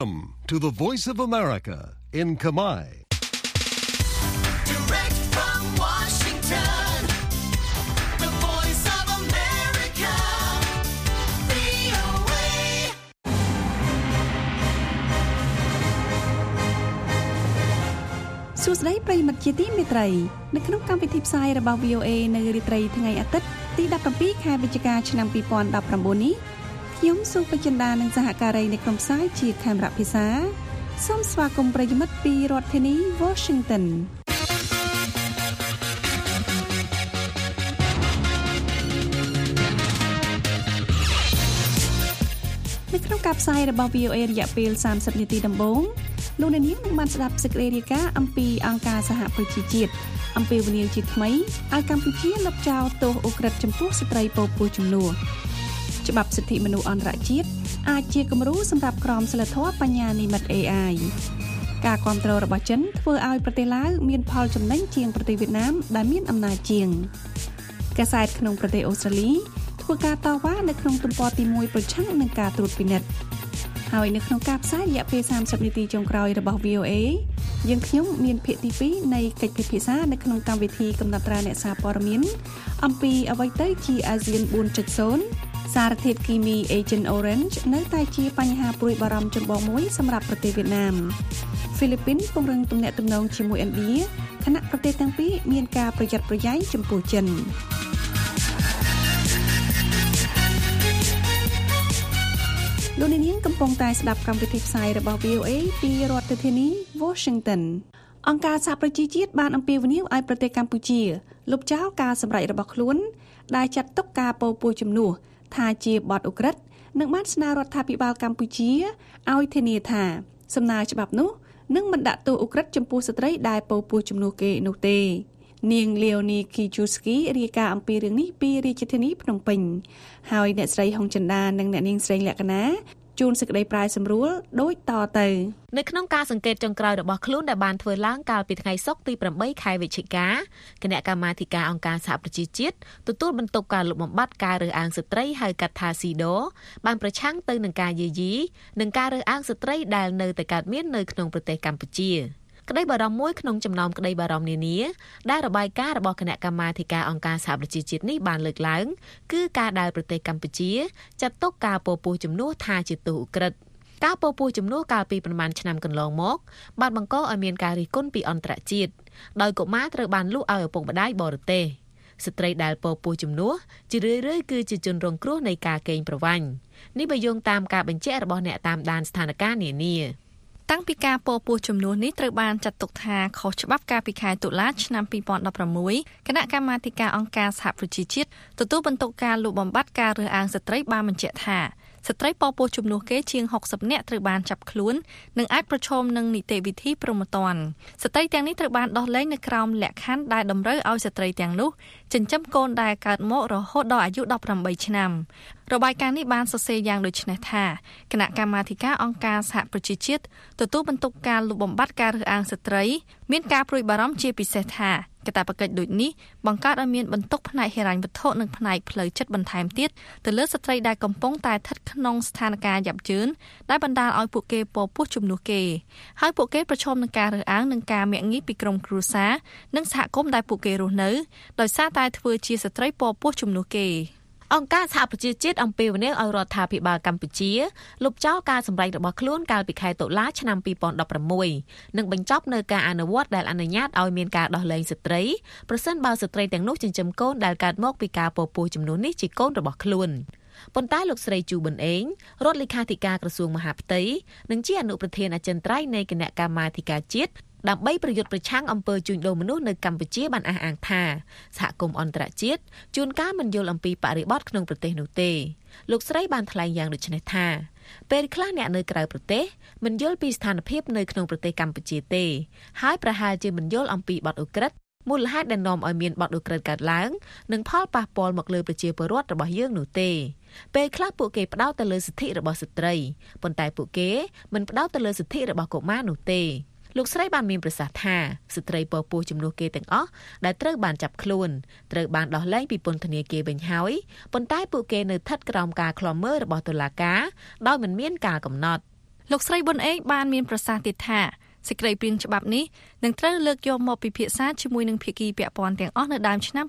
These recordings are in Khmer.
Welcome to the Voice of America in Khmer. Direct from Washington, the Voice of America, VOA. សួស្តីប្រិយមិត្តជាទីមេត្រីនៅក្នុងកម្មវិធីផ្សាយរបស់ VOA នៅរាត្រីថ្ងៃអាទិត្យទី17ខែវិច្ឆិកាឆ្នាំ2019នេះខ្ញុំសុភចិន្តានិងសហការីនៃក្រុមផ្សាយជាខេមរៈភាសាសូមស្វាគមន៍ប្រិយមិត្តពីរដ្ឋធានី Washington នៅក្នុងការផ្សាយរបស់ VOA រយៈពេល30នាទីដំបូងលោកអ្នកនាងនឹងបានស្ដាប់សេចក្តីរាយការណ៍អំពីអង្គការសហប្រជាជាតិអំពីវិនិយោគជាថ្មីឲ្យកម្ពុជាលុបចោលទោសអូក្រិដ្ឋចំពោះស្ត្រីពោពោះជំនួសច្បាប់សិទ្ធិមនុស្សអន្តរជាតិអាចជាគំរូសម្រាប់ក្រមសីលធម៌បញ្ញានិម្មិត AI ការគាំទ្ររបស់ចិនធ្វើឲ្យប្រទេសឡាវមានផលចំណេញជាងប្រទេសវៀតណាមដែលមានអំណាចជាងកាសែតក្នុងប្រទេសអូស្ត្រាលីធ្វើការតវ៉ានៅក្នុងទំព័រទី1ប្រឆាំងនឹងការត្រួតពិនិត្យហើយនៅក្នុងការផ្សាយរយៈពេល30នាទីចុងក្រោយរបស់ VOA យើងខ្ញុំមានភាគទី2នៃកិច្ចពិភាក្សានៅក្នុងកម្មវិធីកំណត់ត្រាអ្នកសារព័ត៌មានអំពីអ្វីទៅជាអាស៊ាន 4.0 សារធាតុគីមី Agent Orange នៅតែជាបញ្ហាព្រួយបារម្ភចម្បងមួយសម្រាប់ប្រទេសវៀតណាមហ្វីលីពីនពង្រឹងទំនាក់ទំនងជាមួយឥណ្ឌាខណៈប្រទេសទាំងពីរមានការប្រយ័ត្នប្រយែងចំពោះចិនលោកនាងកំពុងតែស្ដាប់កម្មវិធីផ្សាយរបស់ VOA ពីរដ្ឋធានី Washington អង្គការសហប្រជាជាតិបានអំពាវនាវឲ្យប្រទេសកម្ពុជាលុបចោលការសម្រេចរបស់ខ្លួនដែលចាត់ទុកការពោពោះជំនួសថាជាបទឧក្រិដ្ឋនិងបានស្នើរដ្ឋាភិបាលកម្ពុជាឲ្យធានាថាសំណើច្បាប់នោះនឹងមិនដាក់ទោសឧក្រិដ្ឋចំពោះស្ត្រីដែលពោពោះជំនួសគេនោះទេនាង Leonie Kijewski រាយការណ៍អំពីរឿងនេះពីរាជធានីភ្នំពេញហើយអ្នកស្រីហុងចិន្តានិងអ្នកនាងស្រីលក្ខណាជួនសេចក្តីប្រាយសម្រួលដូចតទៅនៅក្នុងការសង្កេតចុងក្រោយរបស់ខ្លួនដែលបានធ្វើឡើងកាលពីថ្ងៃសុក្រទី8ខែវិច្ឆិកាគណៈកម្មាធិការអង្គការសហប្រជាជាតិទទួលបន្ទុកការលុបបំបាត់ការរើសអើងស្ត្រីហៅកាត់ថា CEDAW បានប្រឆាំងទៅនឹងការយាយីនិងការរើសអើងស្ត្រីដែលនៅតែកើតមាននៅក្នុងប្រទេសកម្ពុជាក្តីបារម្ភមួយក្នុងចំណោមក្តីបារម្ភនានាដែលរបាយការណ៍របស់គណៈកម្មាធិការអង្គការសហប្រជាជាតិនេះបានលើកឡើងគឺការដែលប្រទេសកម្ពុជាចាត់ទុកការពោពោះជំនួសថាជាទោសឧក្រិដ្ឋការពោពោះជំនួសកាលពីប្រមាណឆ្នាំកន្លងមកបានបង្កឲ្យមានការរិះគន់ពីអន្តរជាតិដោយកុមារត្រូវបានលក់ឲ្យឪពុកម្ដាយបរទេសស្ត្រីដែលពោពោះជំនួសជារឿយៗគឺជាជនរងគ្រោះនៃការកេងប្រវ័ញ្ចនេះបើយោងតាមការបញ្ជាក់របស់អ្នកតាមដានស្ថានភាពនានាតាំងពីការពោពោះជំនួសនេះត្រូវបានចាត់ទុកថាខុសច្បាប់កាលពីខែតុលាឆ្នាំ2016គណៈកម្មាធិការអង្គការសហប្រជាជាតិទទួលបន្ទុកការលុបបំបាត់ការរើសអើងស្ត្រីបានបញ្ជាក់ថាស្ត្រីពោពោះជំនួសគេជាង60នាក់ត្រូវបានចាប់ខ្លួននិងអាចប្រឈមនឹងនីតិវិធីព្រហ្មទណ្ឌស្ត្រីទាំងនេះត្រូវបានដោះលែងនៅក្រោមលក្ខខណ្ឌដែលតម្រូវឲ្យស្ត្រីទាំងនោះចិញ្ចឹមកូនដែលកើតមករហូតដល់អាយុ18ឆ្នាំរបាយការណ៍នេះបានសរសេរយ៉ាងដូចនេះថាគណៈកម្មាធិការអង្គការសហប្រជាជាតិទទួលបន្ទុកការលុបបំបាត់ការរើសអើងស្ត្រីមានការព្រួយបារម្ភជាពិសេសថាកាតព្វកិច្ចដូចនេះបង្កើតឲ្យមានបន្ទុកផ្នែកហិរញ្ញវត្ថុនិងផ្នែកផ្លូវចិត្តបន្ថែមទៀតទៅលើស្ត្រីដែលកំពុងតែស្ថិតក្នុងស្ថានភាពយ៉ាប់យ៉ឺនដែលបណ្ដាលឲ្យពួកគេពោពោះជំនួសគេហើយពួកគេប្រឈមនឹងការរើសអើងនិងការមាក់ងាយពីក្រុមគ្រួសារនិងសហគមន៍ដែលពួកគេរស់នៅដោយសារតែធ្វើជាស្ត្រីពោពោះជំនួសគេអង្គការសហប្រជាជាតិអំពាវនាវឲ្យរដ្ឋាភិបាលកម្ពុជាលុបចោលការសម្រេចរបស់ខ្លួនកាលពីខែតុលាឆ្នាំ2016និងបញ្ចប់នៅការអនុវត្តដែលអនុញ្ញាតឲ្យមានការដោះលែងស្ត្រីប្រសិនបើស្ត្រីទាំងនោះចិញ្ចឹមកូនដែលកើតមកពីការពោពោះជំនួសនេះជាកូនរបស់ខ្លួនប៉ុន្តែលោកស្រីជូប៊ុនអេងរដ្ឋលេខាធិការក្រសួងមហាផ្ទៃនិងជាអនុប្រធានអចិន្ត្រៃយ៍នៃគណៈកម្មាធិការជាតិដើម្បីប្រយុទ្ធប្រឆាំងអំពើជួញដូរមនុស្សនៅកម្ពុជាបានអះអាងថាសហគមន៍អន្តរជាតិជួនកាលមិនយល់អំពីបរិបទក្នុងប្រទេសនោះទេលោកស្រីបានថ្លែងយ៉ាងដូចនេះថាពេលខ្លះអ្នកនៅក្រៅប្រទេសមិនយល់ពីស្ថានភាពនៅក្នុងប្រទេសកម្ពុជាទេហើយប្រហែលជាមិនយល់អំពីបទឧក្រិដ្ឋមូលហេតុដែលនាំឲ្យមានបទឧក្រិដ្ឋកើតឡើងនិងផលប៉ះពាល់មកលើប្រជាពលរដ្ឋរបស់យើងនោះទេពេលខ្លះពួកគេផ្ដោតទៅលើសិទ្ធិរបស់ស្ត្រីប៉ុន្តែពួកគេមិនផ្ដោតទៅលើសិទ្ធិរបស់កុមារនោះទេលោកស្រីបានមានប្រសាសន៍ថាស្ត្រីពោពោះជំនួសគេទាំងអស់ដែលត្រូវបានចាប់ខ្លួនត្រូវបានដោះលែងពីពន្ធនាគារវិញហើយប៉ុន្តែពួកគេនៅស្ថិតក្រោមការឃ្លាំមើលរបស់តុលាការដោយមិនមានការកំណត់លោកស្រីប៊ុនអេកបានមានប្រសាសន៍ទៀតថាសេចក្តីព្រាងច្បាប់នេះនឹងត្រូវលើកយកមកពិភាក្សាជាមួយនឹងភាគីពាក់ព័ន្ធទាំងអស់នៅដើមឆ្នាំ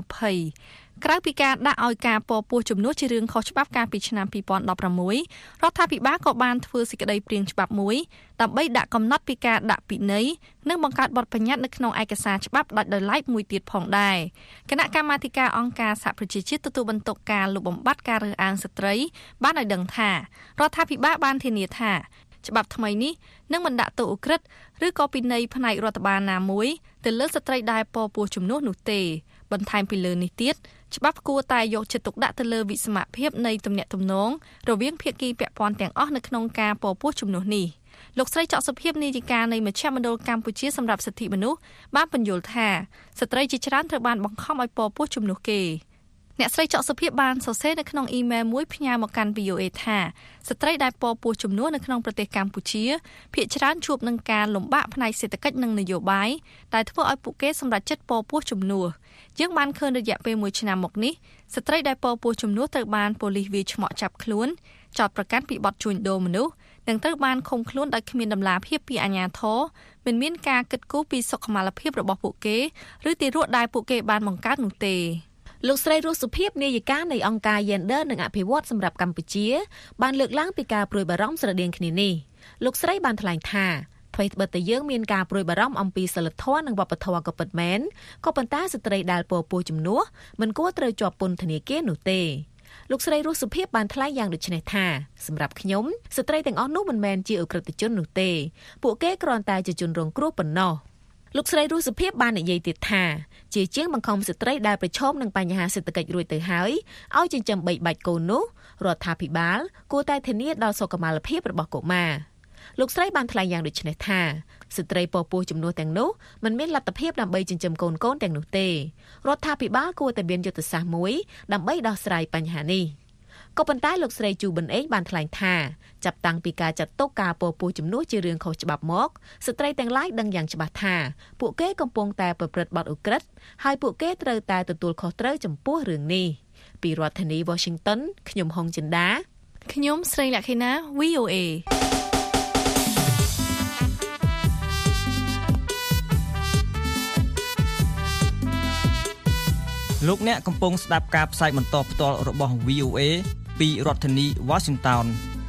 2020ក្រៅពីការដាក់ឲ្យការពពោះជំនួសជារឿងខុសច្បាប់កាលពីឆ្នាំ2016រដ្ឋាភិបាលក៏បានធ្វើសេចក្តីព្រាងច្បាប់មួយដើម្បីដាក់កំណត់ពីការដាក់ពិន័យនិងបង្កើតបទបញ្ញត្តិនៅក្នុងឯកសារច្បាប់ដាច់ដោយឡែកមួយទៀតផងដែរគណៈកម្មាធិការអង្គការសហប្រជាជាតិទទួលបន្ទុកការលុបបំបាត់ការរើសអើងស្ត្រីបានឲ្យដឹងថារដ្ឋាភិបាលបានធានាថាច្បាប់ថ្មីនេះនឹងមិនដាក់ទោសឧក្រិដ្ឋឬក៏ពិន័យផ្នែករដ្ឋបាលណាមួយទៅលើស្ត្រីដែលពពោះជំនួសនោះទេបន្ថែមពីលើនេះទៀតច្បាប់គួរតែយកចិត្តទុកដាក់ទៅលើវិសមភាពនៃទំនាក់ទំនងរវាងភាគីពាក់ព័ន្ធទាំងអស់នៅក្នុងការពពោះជំនួសនេះលោកស្រីច័កសុភាពនាយិកានៃមជ្ឈមណ្ឌលកម្ពុជាសម្រាប់សិទ្ធិមនុស្សបានបញ្យល់ថាស្ត្រីជាច្រើនត្រូវបានបង្ខំឲ្យពពោះជំនួសគេអ្នកស្រីច័កសុភាពបានសរសេរនៅក្នុងអ៊ីមែលមួយផ្ញើមកកាន់ VOA ថាស្ត្រីដែលពពោះជំនួសនៅក្នុងប្រទេសកម្ពុជាភាគច្រើនជួបនឹងការលំបាកផ្នែកសេដ្ឋកិច្ចនិងនយោបាយដែលធ្វើឲ្យពួកគេសម្រេចចិត្តពពោះជំនួសយើងបានឃើញរយៈពេល1ឆ្នាំមកនេះស្ត្រីដែលពពោះជំនួសត្រូវបានប៉ូលីសវាយឆ្មក់ចាប់ខ្លួនចោទប្រកាន់ពីបទជួញដូរមនុស្សនិងត្រូវបានឃុំខ្លួនដោយគ្មានដំណាភៀបពីអាជ្ញាធរមិនមានការគិតគូរពីសុខុមាលភាពរបស់ពួកគេឬទារកដែលពួកគេបានបង្កើតនោះទេលោកស្រីរស់សុភាពនាយិកានៃអង្គការ Gender និងអភិវឌ្ឍសម្រាប់កម្ពុជាបានលើកឡើងពីការព្រួយបារម្ភស្រដៀងគ្នានេះលោកស្រីបានថ្លែងថាថ្មីត្បិតតែយើងមានការព្រួយបារម្ភអំពីសិលធម៌និងវប្បធម៌ក៏ពិតមែនក៏ប៉ុន្តែស្ត្រីដែលពពោះជំនួសមិនគួរត្រូវជាប់ពន្ធនាគារនោះទេលោកស្រីរស់សុភាពបានថ្លែងយ៉ាងដូចនេះថាសម្រាប់ខ្ញុំស្ត្រីទាំងអស់នោះមិនមែនជាឧក្រិដ្ឋជននោះទេពួកគេគ្រាន់តែជាជនរងគ្រោះប៉ុណ្ណោះលោកស្រីរស់សុភាពបាននិយាយទៀតថាជាជាងបង្ខំស្ត្រីដែលប្រឈមនឹងបញ្ហាសេដ្ឋកិច្ចរួចទៅហើយឲ្យចិញ្ចឹមបីបាច់កូននោះរដ្ឋាភិបាលគួរតែធានាដល់សុខុមាលភាពរបស់កុមារលោកស្រីបានថ្លែងយ៉ាងដូចនេះថាស្ត្រីពពោះជំនួសទាំងនោះមិនមានលទ្ធភាពដើម្បីចិញ្ចឹមកូនទាំងនោះទេរដ្ឋាភិបាលគួរតែមានយុទ្ធសាស្ត្រមួយដើម្បីដោះស្រាយបញ្ហានេះក៏ប៉ុន្តែលោកស្រីជូប៊ុនអេងបានថ្លែងថាចាប់តាំងពីការចាត់ទុកការពពោះជំនួសជារឿងខុសច្បាប់មកស្ត្រីទាំងឡាយដឹងយ៉ាងច្បាស់ថាពួកគេកំពុងតែប្រព្រឹត្តបទឧក្រិដ្ឋហើយពួកគេត្រូវតែទទួលខុសត្រូវចំពោះរឿងនេះពីរដ្ឋធានី Washington ខ្ញុំហុងចិន្តាខ្ញុំស្រីលក្ខិណា VOA លោកអ្នកកំពុងស្ដាប់ការផ្សាយបន្តផ្ទាល់របស់ VOA ពីរដ្ឋធានី Washington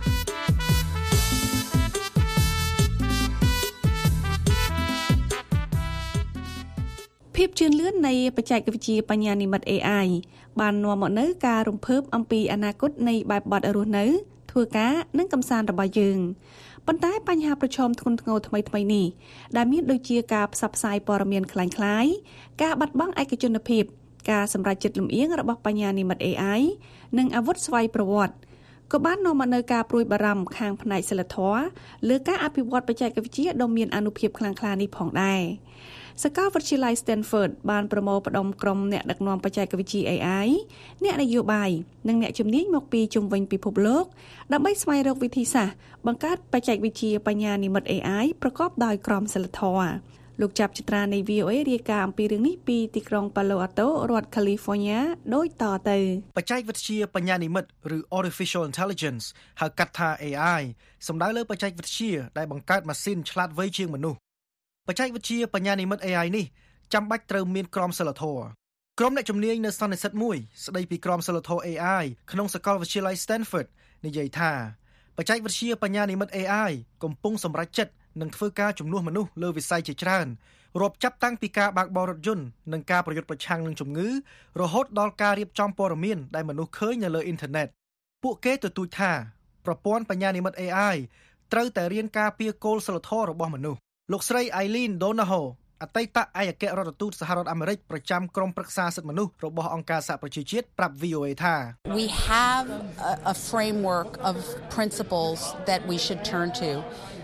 ភាពជឿនលឿននៃបច្ចេកវិទ្យាបញ្ញានិម្មិត AI បាននាំមកនូវការរំភើបអំពីអនាគតនៃបែបបទរស់នៅធ្វើការនិងកម្សាន្តរបស់យើងប៉ុន្តែបញ្ហាប្រឈមធ្ងន់ធ្ងរថ្មីៗនេះដែលមានដូចជាការផ្សព្វផ្សាយព័ត៌មានคล้ายៗការបាត់បង់ឯកជនភាពការសម្រេចចិត្តលំអៀងរបស់បញ្ញានិម្មិត AI និងអាវុធស្វ័យប្រវត្តិក៏បាននាំមកនូវការព្រួយបារម្ភខាងផ្នែកសីលធម៌លើការអភិវឌ្ឍបច្ចេកវិទ្យាដ៏មានអានុភាពខ្លាំងក្លានេះផងដែរសាកលវិទ្យាល័យ Stanford បានប្រមូលផ្ដុំក្រុមអ្នកដឹកនាំបច្ចេកវិទ្យា AI អ្នកនយោបាយនិងអ្នកជំនាញមកពីជុំវិញពិភពលោកដើម្បីស្វែងរកវិធីសាស្ត្របង្កើតបច្ចេកវិទ្យាបញ្ញានិម្មិត AI ប្រកបដោយក្រមសីលធម៌លោកចាប់ចត្រានៃ VOA រាយការណ៍អំពីរឿងនេះពីទីក្រុង Palo Alto រដ្ឋ California ដូចតទៅបច្ចេកវិទ្យាបញ្ញានិម្មិតឬ Artificial Intelligence ហៅកាត់ថា AI សំដៅលើបច្ចេកវិទ្យាដែលបង្កើតម៉ាស៊ីនឆ្លាតវៃជាងមនុស្សបច្ចេកវិទ្យាបញ្ញានិម្មិត AI នេះចាំបាច់ត្រូវមានក្រមសីលធម៌ក្រុមអ្នកជំនាញនៅសន្និសីទមួយស្ដីពីក្រមសីលធម៌ AI ក្នុងសាកលវិទ្យាល័យ Stanford និយាយថាបច្ចេកវិទ្យាបញ្ញានិម្មិត AI កំពុងសម្រេចចិត្តនឹងធ្វើការជំនួសមនុស្សលើវិស័យជាច្រើនរាប់ចាប់តាំងពីការបើកបររថយន្តនិងការប្រយុទ្ធប្រឆាំងនឹងជំងឺរហូតដល់ការរៀបចំព័ត៌មានដែលមនុស្សឃើញនៅលើអ៊ីនធឺណិតពួកគេទទូចថាប្រព័ន្ធបញ្ញានិម្មិត AI ត្រូវតែរៀនការពារគោលសីលធម៌របស់មនុស្សលោកស្រី Eileen Donahoe អតីតឯកអគ្គរដ្ឋទូតសហរដ្ឋអាមេរិកប្រចាំក្រុមប្រឹក្សាសិទ្ធិមនុស្សរបស់អង្គការសហប្រជាជាតិប្រាប់ VOA ថា We have a framework of principles that we should turn to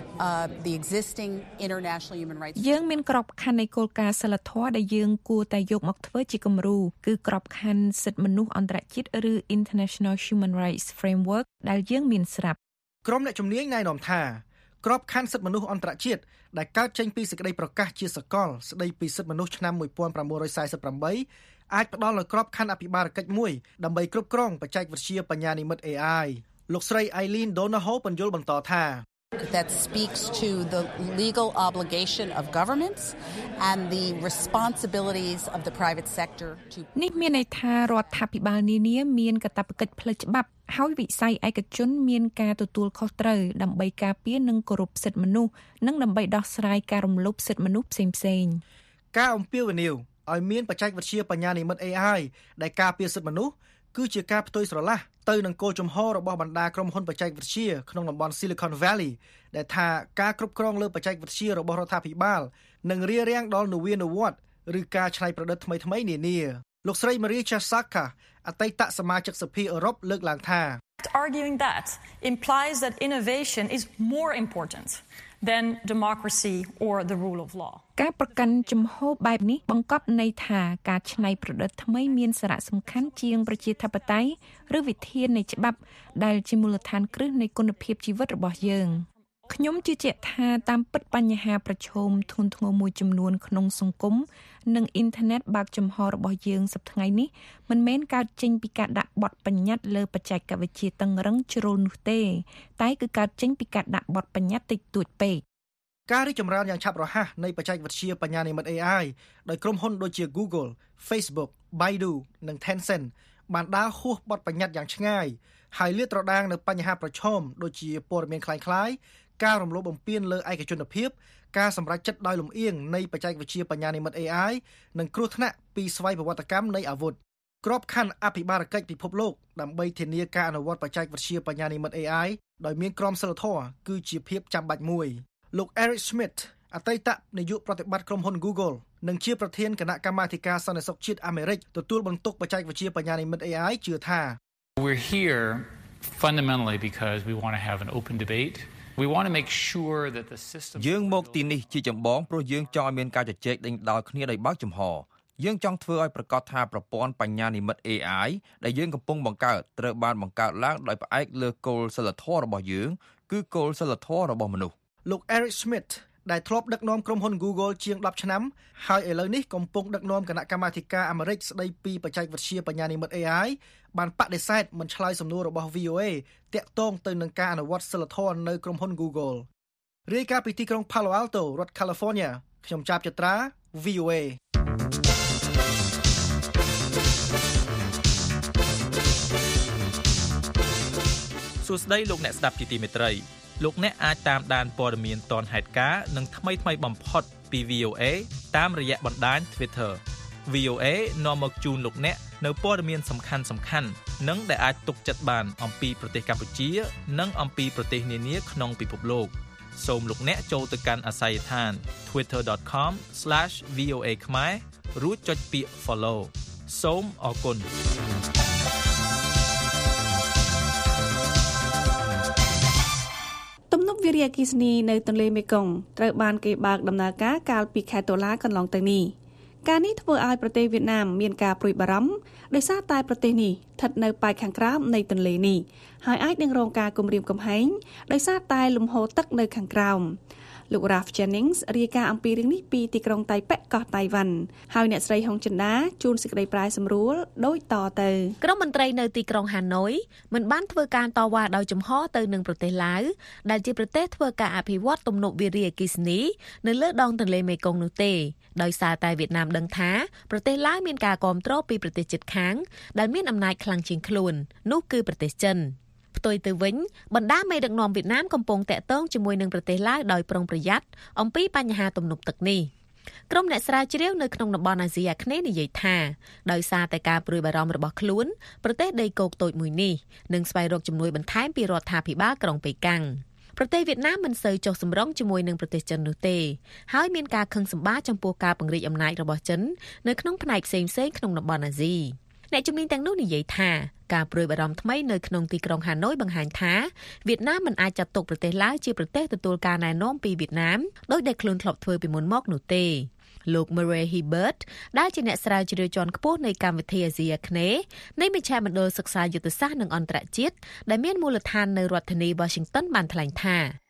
the existing international human rights យើងមានក្របខ័ណ្ឌនៃគោលការណ៍សីលធម៌ដែលយើងគួរតែយកមកធ្វើជាគំរូគឺក្របខ័ណ្ឌសិទ្ធិមនុស្សអន្តរជាតិឬ International Human Rights Framework ដែលយើងមានស្រាប់ក្រុមអ្នកជំនាញណែនាំថាក្របខ័ណ្ឌសិទ្ធិមនុស្សអន្តរជាតិដែលកើតចេញពីសេចក្តីប្រកាសជាសកលស្តីពីសិទ្ធិមនុស្សឆ្នាំ1948អាចផ្ដល់នូវក្របខ័ណ្ឌអភិបាលកិច្ចមួយដើម្បីគ្រប់គ្រងបច្ចេកវិទ្យាបញ្ញានិម្មិត AI លោកស្រី Eileen Donahoe បញ្យល់បន្តថា that speaks to the legal obligation of governments and the responsibilities of the private sector to នេះមានន័យថារដ្ឋាភិបាលនានាមានកាតព្វកិច្ចផ្លូវច្បាប់ហើយវិស័យឯកជនមានការទទួលខុសត្រូវដើម្បីការពារនិងគោរពសិទ្ធិមនុស្សនិងដើម្បីដោះស្រាយការរំលោភសិទ្ធិមនុស្សផ្សេងៗការអំពាវនាវឲ្យមានបច្ចេកវិទ្យាបញ្ញានិម្មិត AI ដែលការពារសិទ្ធិមនុស្សគឺជាការផ្ទុយស្រឡះទៅនឹងគោលជំហររបស់បណ្ដាក្រុមហ៊ុនបច្ចេកវិទ្យាក្នុងតំបន់ Silicon Valley ដែលថាការគ្រប់គ្រងលើបច្ចេកវិទ្យារបស់រដ្ឋាភិបាលនឹងរារាំងដល់នវានុវត្តន៍ឬការច្នៃប្រឌិតថ្មីៗនានាលោកស្រី Maria Chasaka អតីតសមាជិកសភាអឺរ៉ុបលើកឡើងថា Arguing that implies that innovation is more important than democracy or the rule of law ការប្រកាន់ជំហរបែបនេះបង្កប់ន័យថាការច្នៃប្រឌិតថ្មីមានសារៈសំខាន់ជាងប្រជាធិបតេយ្យឬវិធាននៃច្បាប់ដែលជាមូលដ្ឋានគ្រឹះនៃគុណភាពជីវិតរបស់យើងខ្ញុំជឿជាក់ថាតាមពិតបញ្ហាប្រឈមធ្ងន់ធ្ងរមួយចំនួនក្នុងសង្គមនិងអ៊ីនធឺណិតបើកចំហរបស់យើងសប្តាហ៍ថ្ងៃនេះមិនមែនកើតចេញពីការដាក់បទបញ្ញត្តិលើបច្ចេកវិទ្យាតឹងរ៉ឹងជ្រុលនោះទេតែគឺកើតចេញពីការដាក់បទបញ្ញត្តិតិចតួចពេកការរីកចម្រើនយ៉ាងឆាប់រហ័សនៃបច្ចេកវិទ្យាបញ្ញានិម្មិត AI ដោយក្រុមហ៊ុនដូចជា Google, Facebook, Baidu និង Tencent បានដើរហួសបទបញ្ញត្តិយ៉ាងឆ្ងាយហើយលាតត្រដាងនៅបញ្ហាប្រឈមដូចជាព័ត៌មានคล้ายៗការរំលោភបំពានលើឯកជនភាពការសម្រេចចិត្តដោយលំអៀងនៃបច្ចេកវិទ្យាបញ្ញានិម្មិត AI និងគ្រោះថ្នាក់ពីស្វ័យប្រវត្តិកម្មនៃអាវុធក្របខ័ណ្ឌអភិបាលកិច្ចពិភពលោកដើម្បីធានាការអនុវត្តបច្ចេកវិទ្យាបញ្ញានិម្មិត AI ដោយមានក្រមសីលធម៌គឺជាភាពចាំបាច់មួយលោក Eric Schmidt អតីតនាយកប្រតិបត្តិក្រុមហ៊ុន Google និងជាប្រធានគណៈកម្មាធិការសន្តិសុខជាតិអាមេរិកទទួលបន្ទុកបច្ចេកវិទ្យាបញ្ញានិម្មិត AI ជឿថា We're here fundamentally because we want to have an open debate. We want to make sure that the system យើងមកទីនេះជាចម្បងព្រោះយើងចង់ឲ្យមានការជជែកដេញដោលគ្នាដោយបើកចំហយើងចង់ធ្វើឲ្យប្រកាសថាប្រព័ន្ធបញ្ញានិម្មិត AI ដែលយើងកំពុងបង្កើតត្រូវបានបង្កើតឡើងដោយផ្អែកលើគោលសីលធម៌របស់យើងគឺគោលសីលធម៌របស់មនុស្សលោក Eric Schmidt ដែលធ្លាប់ដឹកនាំក្រុមហ៊ុន Google ជាង10ឆ្នាំហើយឥឡូវនេះកំពុងដឹកនាំគណៈកម្មាធិការអាមេរិកស្ដីពីបច្ចេកវិទ្យាបញ្ញានិម្មិត AI បានបដិសេធមិនឆ្លើយសំណួររបស់ VOA ទាក់ទងទៅនឹងការអនុវត្តសីលធម៌នៅក្រុមហ៊ុន Google រាយការណ៍ពីទីក្រុង Palo Alto រដ្ឋ California ខ្ញុំចាប់ចត្រា VOA សួស្តីលោកអ្នកស្ដាប់ជាទីមេត្រីលោកអ្នកអាចតាមដានព័ត៌មានទាន់ហេតុការណ៍និងថ្មីៗបំផុតពី VOA តាមរយៈបណ្ដាញ Twitter VOA នាំមកជូនលោកអ្នកនៅព័ត៌មានសំខាន់ៗនិងដែលអាចទុកចិត្តបានអំពីប្រទេសកម្ពុជានិងអំពីប្រទេសនានាក្នុងពិភពលោកសូមលោកអ្នកចូលទៅកាន់អាស័យដ្ឋាន twitter.com/VOA ខ្មែររួចចុចពាក្យ follow សូមអរគុណទំនប់វារីអគ្គិសនីនៅទន្លេមេគង្គត្រូវបានគេបើកដំណើរការកាលពីខែតុលាកន្លងទៅនេះការនេះធ្វើឲ្យប្រទេសវៀតណាមមានការព្រួយបារម្ភដោយសារតែប្រទេសនេះស្ថិតនៅប៉ែកខាងក្រោមនៃទន្លេនេះហើយអាចនឹងរងការគំរាមកំហែងដោយសារតែលំហូរទឹកនៅខាងក្រោមលោក Ralph Jennings រាយការណ៍អំពីរឿងនេះពីទីក្រុងតៃប៉េកោះតៃវ៉ាន់ហើយអ្នកស្រីហុងចិន្តាជួនសេចក្តីប្រាយសម្រួលដូចតទៅក្រុមមន្ត្រីនៅទីក្រុងហាណូយមិនបានធ្វើការតវ៉ាដោយចំហទៅនឹងប្រទេសឡាវដែលជាប្រទេសធ្វើការអភិវឌ្ឍទំនប់វារីអគ្គិសនីនៅលើដងទន្លេមេគង្គនោះទេដោយសារតែវៀតណាមដឹងថាប្រទេសឡាវមានការគាំទ្រពីប្រទេសជិតខាងដែលមានអំណាចខ្លាំងជាងខ្លួននោះគឺប្រទេសចិនផ្ទុយទៅវិញបណ្ដាមេដឹកនាំវៀតណាមកំពុងតាក់ទងជាមួយនឹងប្រទេសឡាវដោយប្រុងប្រយ័ត្នអំពីបញ្ហាទំនប់ទឹកនេះក្រុមអ្នកស្រាវជ្រាវនៅក្នុងតំបន់អាស៊ីអាគ្នេយ៍និយាយថាដោយសារតែការព្រួយបារម្ភរបស់ខ្លួនប្រទេសដីគោកតូចមួយនេះនឹងស្វែងរកជំនួយបន្ថែមពីរដ្ឋាភិបាលក្រុងប៉េកាំងប្រទេសវៀតណាមមិនសូវចុះសម្រុងជាមួយនឹងប្រទេសចិននោះទេហើយមានការខឹងសម្បារចំពោះការពង្រីកអំណាចរបស់ចិននៅក្នុងផ្នែកផ្សេងៗក្នុងតំបន់អាស៊ីអ្នកជំនាញទាំងនោះនិយាយថាការព្រួយបារម្ភថ្មីនៅក្នុងទីក្រុងហាណូយបង្ហាញថាវៀតណាមមិនអាចចាត់ទុកប្រទេសឡាវជាប្រទេសទទួលការណែនាំពីវៀតណាមដោយដែលខ្លួនធ្លាប់ធ្វើពីមុនមកនោះទេលោក Murray Hebert ដែលជាអ្នកស្រាវជ្រាវជាន់ខ្ពស់នៃកម្មវិធីអាស៊ីអាគ្នេយ៍នៃមជ្ឈមណ្ឌលសិក្សាយុទ្ធសាស្ត្រនិងអន្តរជាតិដែលមានមូលដ្ឋាននៅរដ្ឋធានី Washington បានថ្លែងថា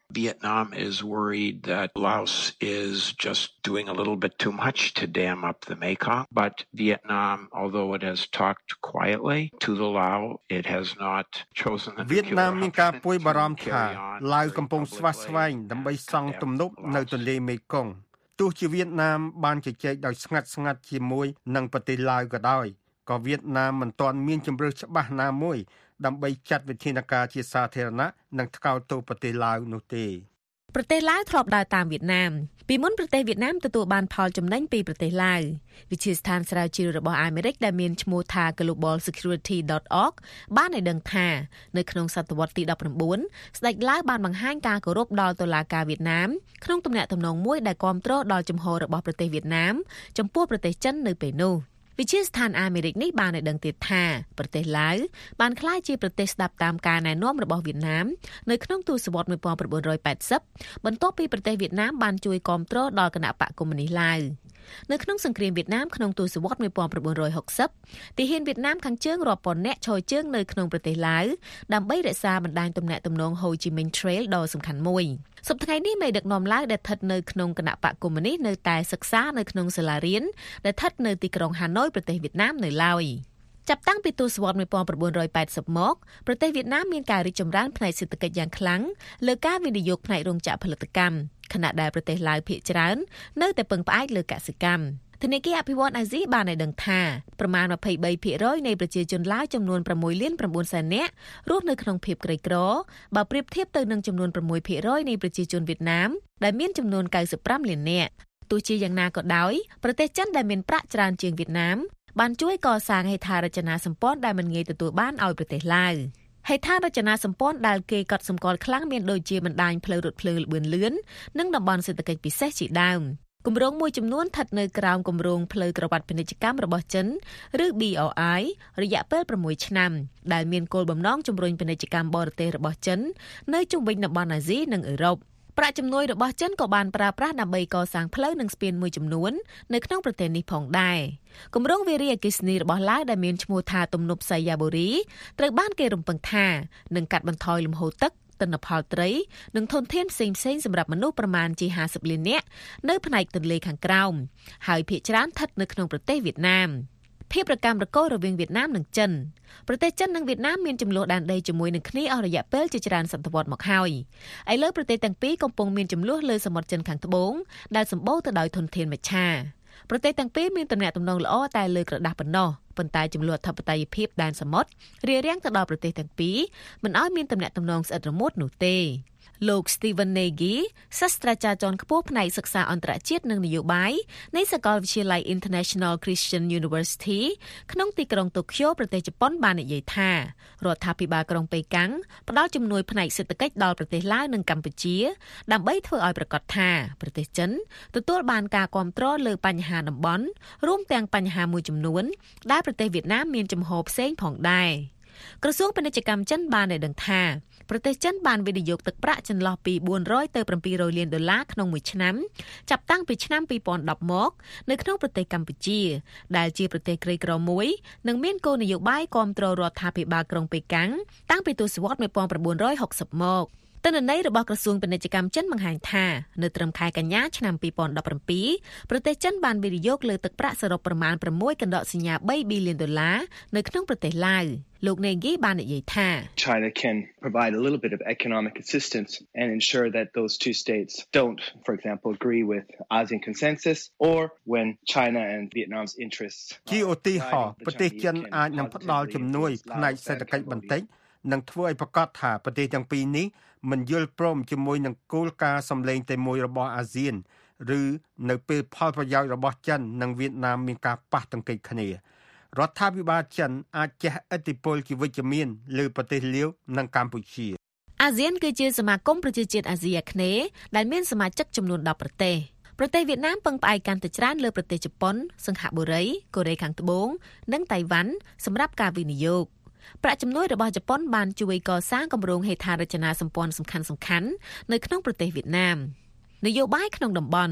Vietnam is worried that Laos is just doing a little bit too much to dam up the Mekong. But Vietnam, although it has talked quietly to the Lao, it has not chosen the Vietnam មានការព្រួយបារម្ភថាឡាវកំពុងស្វាស្វែងដើម្បីសង់ទំនប់នៅទន្លេមេគង្គទោះជាវៀតណាមបានជជែកដោយស្ងាត់ៗជាមួយនឹងប្រទេសឡាវក៏ដោយក៏វៀតណាមមិនទាន់មានជម្រើសច្បាស់ណាមួយដើម្បីចាត់វិធានការជាសាធារណៈនិងថ្កោលទោសប្រទេសឡាវនោះទេប្រទេសឡាវធ្លាប់ដើរតាមវៀតណាមពីមុនប្រទេសវៀតណាមទទួលបានផលចំណេញពីប្រទេសឡាវវិទ្យាស្ថានស្រាវជ្រាវរបស់អាមេរិកដែលមានឈ្មោះថា globalsecurity.org បានឲ្យដឹងថានៅក្នុងសតវត្សទី19ស្ដេចឡាវបានបង្ហាញការគោរពដល់តុលាការវៀតណាមក្នុងទំនាក់ទំនងមួយដែលគាំទ្រដល់ជំហររបស់ប្រទេសវៀតណាមចំពោះប្រទេសចិននៅពេលនោះវិទ្យាស្ថានអាមេរិកនេះបានឲ្យដឹងទៀតថាប្រទេសឡាវបានក្លាយជាប្រទេសស្ដាប់តាមការណែនាំរបស់វៀតណាមនៅក្នុងទសវត្សរ៍1980បន្ទាប់ពីប្រទេសវៀតណាមបានជួយគាំទ្រដល់គណបក្សកុម្មុយនីសឡាវនៅក្នុងសង្គ្រាមវៀតណាមក្នុងទសវត្សរ៍1960ទាហានវៀតណាមខាងជើងរាប់ពាន់នាក់ឈរជើងនៅក្នុងប្រទេសឡាវដើម្បីរក្សាបណ្ដាញទំនាក់ទំនង Ho Chi Minh Trail ដ៏សំខាន់មួយសប្តាហ៍នេះមេដឹកនាំឡាវដែលស្ថិតនៅក្នុងគណបក្សកុម្មុយនីសនៅតែសិក្សានៅក្នុងសាលារៀនដែលស្ថិតនៅទីក្រុងហាណូយប្រទេសវៀតណាមនៅឡើយចាប់តាំងពីទសវត្សរ៍1980មកប្រទេសវៀតណាមមានការរីកចម្រើនផ្នែកសេដ្ឋកិច្ចយ៉ាងខ្លាំងលើការវិនិយោគផ្នែករោងចក្រផលិតកម្មខណៈដែលប្រទេសឡាវភាគច្រើននៅតែពឹងផ្អែកលើកសិកម្មធនាគារអភិវឌ្ឍន៍អាស៊ីបានឲ្យដឹងថាប្រមាណ 23% នៃប្រជាជនឡាវចំនួន 6.9 សែននាក់រស់នៅក្នុងភាពក្រីក្របើប្រៀបធៀបទៅនឹងចំនួន 6% នៃប្រជាជនវៀតណាមដែលមានចំនួន 95 លាននាក់ទោះជាយ៉ាងណាក៏ដោយប្រទេសចិនដែលមានប្រាក់ច្រើនជាងវៀតណាមបានជួយកសាងហេដ្ឋារចនាសម្ព័ន្ធដែលមិនងាយទទួលបានឲ្យប្រទេសឡាវហេដ្ឋារចនាសម្ព័ន្ធដែលគេកត់សម្គាល់ខ្លាំងមានដូចជាបណ្ដាញផ្លូវរថភ្លើងល្បឿនលឿននិងតំបន់សេដ្ឋកិច្ចពិសេសជាដើមគម្រោងមួយចំនួនស្ថិតនៅក្រោមគម្រោងផ្លូវក្រវ៉ាត់ពាណិជ្ជកម្មរបស់ចិនឬ BRI រយៈពេល6ឆ្នាំដែលមានគោលបំណងជំរុញពាណិជ្ជកម្មបរទេសរបស់ចិននៅជុំវិញតំបន់អាស៊ីនិងអឺរ៉ុបប្រាក់ជំនួយរបស់ចិនក៏បានប្រើប្រាស់ដើម្បីកសាងផ្លូវនិងស្ពានមួយចំនួននៅក្នុងប្រទេសនេះផងដែរគម្រោងវារីអគ្គិសនីរបស់ឡាវដែលមានឈ្មោះថាទំនប់សៃយ៉ាបូរីត្រូវបានគេរំពឹងថានឹងកាត់បន្ថយលំហូរទឹកទិន្នផលត្រីនិងធនធានផ្សេងៗសម្រាប់មនុស្សប្រមាណជា50លាននាក់នៅផ្នែកទន្លេខាងក្រោមហើយភាគច្រើនស្ថិតនៅក្នុងប្រទេសវៀតណាមភាពប្រកម្មប្រកោរវាងវៀតណាមនិងចិនប្រទេសចិននិងវៀតណាមមានចំនួនដែនដីជាមួយនឹងគ្នាអស់រយៈពេលជាច្រើនសតវត្សរ៍មកហើយឥឡូវប្រទេសទាំងពីរកំពុងមានចំនួនលើសមុទ្រចិនខាងត្បូងដែលសម្បូរទៅដោយធនធានមច្ឆាប្រទេសទាំងពីរមានទំនាក់ទំនងល្អតែលើក្រដាស់ប៉ុណ្ណោះប៉ុន្តែចំនួនអធិបតេយ្យភាពដែនសមុទ្ររារាំងទៅដល់ប្រទេសទាំងពីរមិនឲ្យមានទំនាក់ទំនងស្អិតរមួតនោះទេលោក Steven Nagy សាស្ត្រាចារ្យជាន់ខ្ពស់ផ្នែកសិក្សាអន្តរជាតិនិងនយោបាយនៃសាកលវិទ្យាល័យ International Christian University ក្នុងទីក្រុងតូក្យូប្រទេសជប៉ុនបាននិយាយថារដ្ឋាភិបាលក្រុងប៉េកាំងផ្ដល់ជំនួយផ្នែកសេដ្ឋកិច្ចដល់ប្រទេសឡាវនិងកម្ពុជាដើម្បីធ្វើឲ្យប្រាកដថាប្រទេសចិនទទួលបានការគាំទ្រលើបញ្ហាតំបន់រួមទាំងបញ្ហាមួយចំនួនដែលប្រទេសវៀតណាមមានចំហផ្សេងផងដែរក្រសួងពាណិជ្ជកម្មចិនបានឲ្យដឹងថាប្រទេសចិនបានវិនិយោគទឹកប្រាក់ចន្លោះពី400ទៅ700លានដុល្លារក្នុងមួយឆ្នាំចាប់តាំងពីឆ្នាំ2010មកនៅក្នុងប្រទេសកម្ពុជាដែលជាប្រទេសក្រីក្រមួយនិងមានគោលនយោបាយគាំទ្ររដ្ឋាភិបាលក្រុងប៉េកាំងតាំងពីទសវត្សរ៍1960មកទិន្នន័យរបស់ក្រសួងពាណិជ្ជកម្មចិនបង្ហាញថានៅត្រឹមខែកញ្ញាឆ្នាំ2017ប្រទេសចិនបានវិនិយោគលើទឹកប្រាក់សរុបប្រមាណ6.3 ប៊ីលានដុល្លារនៅក្នុងប្រទេសឡាវលោក Nagy បាននិយាយថា China can provide a little bit of economic assistance and ensure that those two states don't, for example, agree with ASEAN consensus or when China and Vietnam's interests ជាឧទាហរណ៍ប្រទេសចិនអាចនឹងផ្ដល់ជំនួយផ្នែកសេដ្ឋកិច្ចបន្តិចនិងធ្វើឲ្យប្រកាសថាប្រទេសទាំងពីរនេះមិនយល់ព្រមជាមួយនឹងគោលការណ៍សម្លេងតែមួយរបស់អាស៊ានឬនៅពេលផលប្រយោជន៍របស់ចិននិងវៀតណាមមានការប៉ះទង្គិចគ្នារដ្ឋាភិបាលចិនអាចជះឥទ្ធិពលជាវិជ្ជមានលើប្រទេសលាវនិងកម្ពុជាអាស៊ានគឺជាសមាគមប្រជាជាតិអាស៊ីអាគ្នេយ៍ដែលមានសមាជិកចំនួន10ប្រទេសវៀតណាមពឹងផ្អែកកាន់តែច្រើនលើប្រទេសជប៉ុនសិង្ហបុរីកូរ៉េខាងត្បូងនិងតៃវ៉ាន់សម្រាប់ការវិនិយោគប្រាក់ជំនួយរបស់ជប៉ុនបានជួយកសាងគម្រោងហេដ្ឋារចនាសម្ព័ន្ធសំខាន់ៗនៅក្នុងប្រទេសវៀតណាមនយោបាយក្នុងតំបន់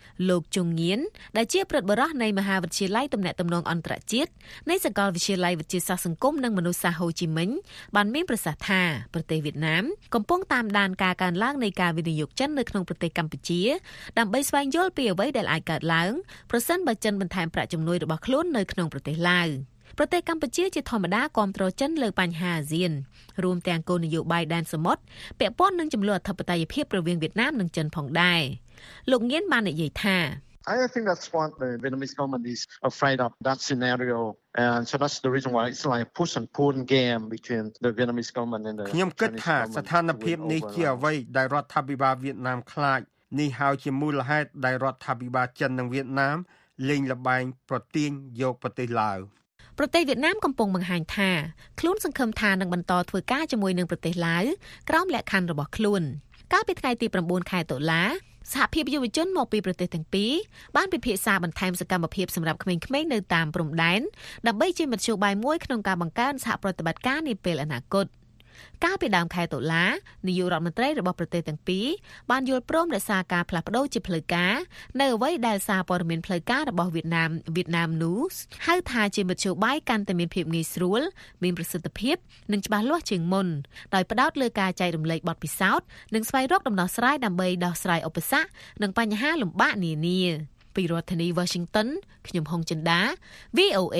លោកជងញៀនដែលជាប្រិទ្ធបរិះនៃមហាវិទ្យាល័យទំនាក់ទំនងអន្តរជាតិនៃសាកលវិទ្យាល័យវិទ្យាសាស្ត្រសង្គមនិងមនុស្សសាស្ត្រហូជីមិញបានមានប្រសាសន៍ថាប្រទេសវៀតណាមកំពុងតាមដានការកើនឡើងនៃការវិនិយោគចិននៅក្នុងប្រទេសកម្ពុជាដើម្បីស្វែងយល់ពីអ្វីដែលអាចកើតឡើងប្រសិនបើចិនបន្ថែមប្រាក់ជំនួយរបស់ខ្លួននៅក្នុងប្រទេសឡាវប្រទេសកម្ពុជាជាធម្មតាគាំទ្រចិនលើបញ្ហាអាស៊ានរួមទាំងគោលនយោបាយដែនសមុទ្រពាក់ព័ន្ធនឹងចំនួនអធិបតេយ្យភាពរវាងវៀតណាមនិងចិនផងដែរលោកញៀនបាននិយាយថា I think that's what the Vietnamese government is afraid of, that scenario. And so that's the reason why it's like a push and pull game between the Vietnamese government and the Chinese government. ខ្ញុំគិតថាស្ថានភាពនេះជាអ្វីដែលរដ្ឋាភិបាលវៀតណាមខ្លាចនេះហើយជាមូលហេតុដែលរដ្ឋាភិបាលចិននិងវៀតណាមលេងល្បែងប្រទាញយកប្រទេសឡាវប្រទេសវៀតណាមកំពុងបង្ហាញថាខ្លួនសង្ឃឹមថានឹងបន្តធ្វើការជាមួយនឹងប្រទេសឡាវក្រោមលក្ខខណ្ឌរបស់ខ្លួនកាលពីថ្ងៃទី9ខែតុលាសហភាពយុវជនមកពីប្រទេសទាំងពីរបានពិភាក្សាបន្ថែមសកម្មភាពសម្រាប់ក្មេងៗនៅតាមព្រំដែនដើម្បីជាមធ្យោបាយមួយក្នុងការបង្កើនសហប្រតិបត្តិការនាពេលអនាគតកាលពីដើមខែតុលានាយករដ្ឋមន្ត្រីរបស់ប្រទេសទាំងពីរបានយល់ព្រមរក្សាការផ្លាស់ប្តូរជាផ្លូវការនៅអ្វីដែលសារព័ត៌មានផ្លូវការរបស់វៀតណាម News ហៅថាជាមធ្យោបាយកាន់តែមានភាពងាយស្រួលមានប្រសិទ្ធភាពនិងច្បាស់លាស់ជាងមុនដោយផ្ដោតលើការចែករំលែកបទពិសោធន៍និងស្វែងរកដំណោះស្រាយដើម្បីដោះស្រាយឧបសគ្គនិងបញ្ហាលំបាកនានាពីរដ្ឋធានី Washington ខ្ញុំហុងចិន្តា VOA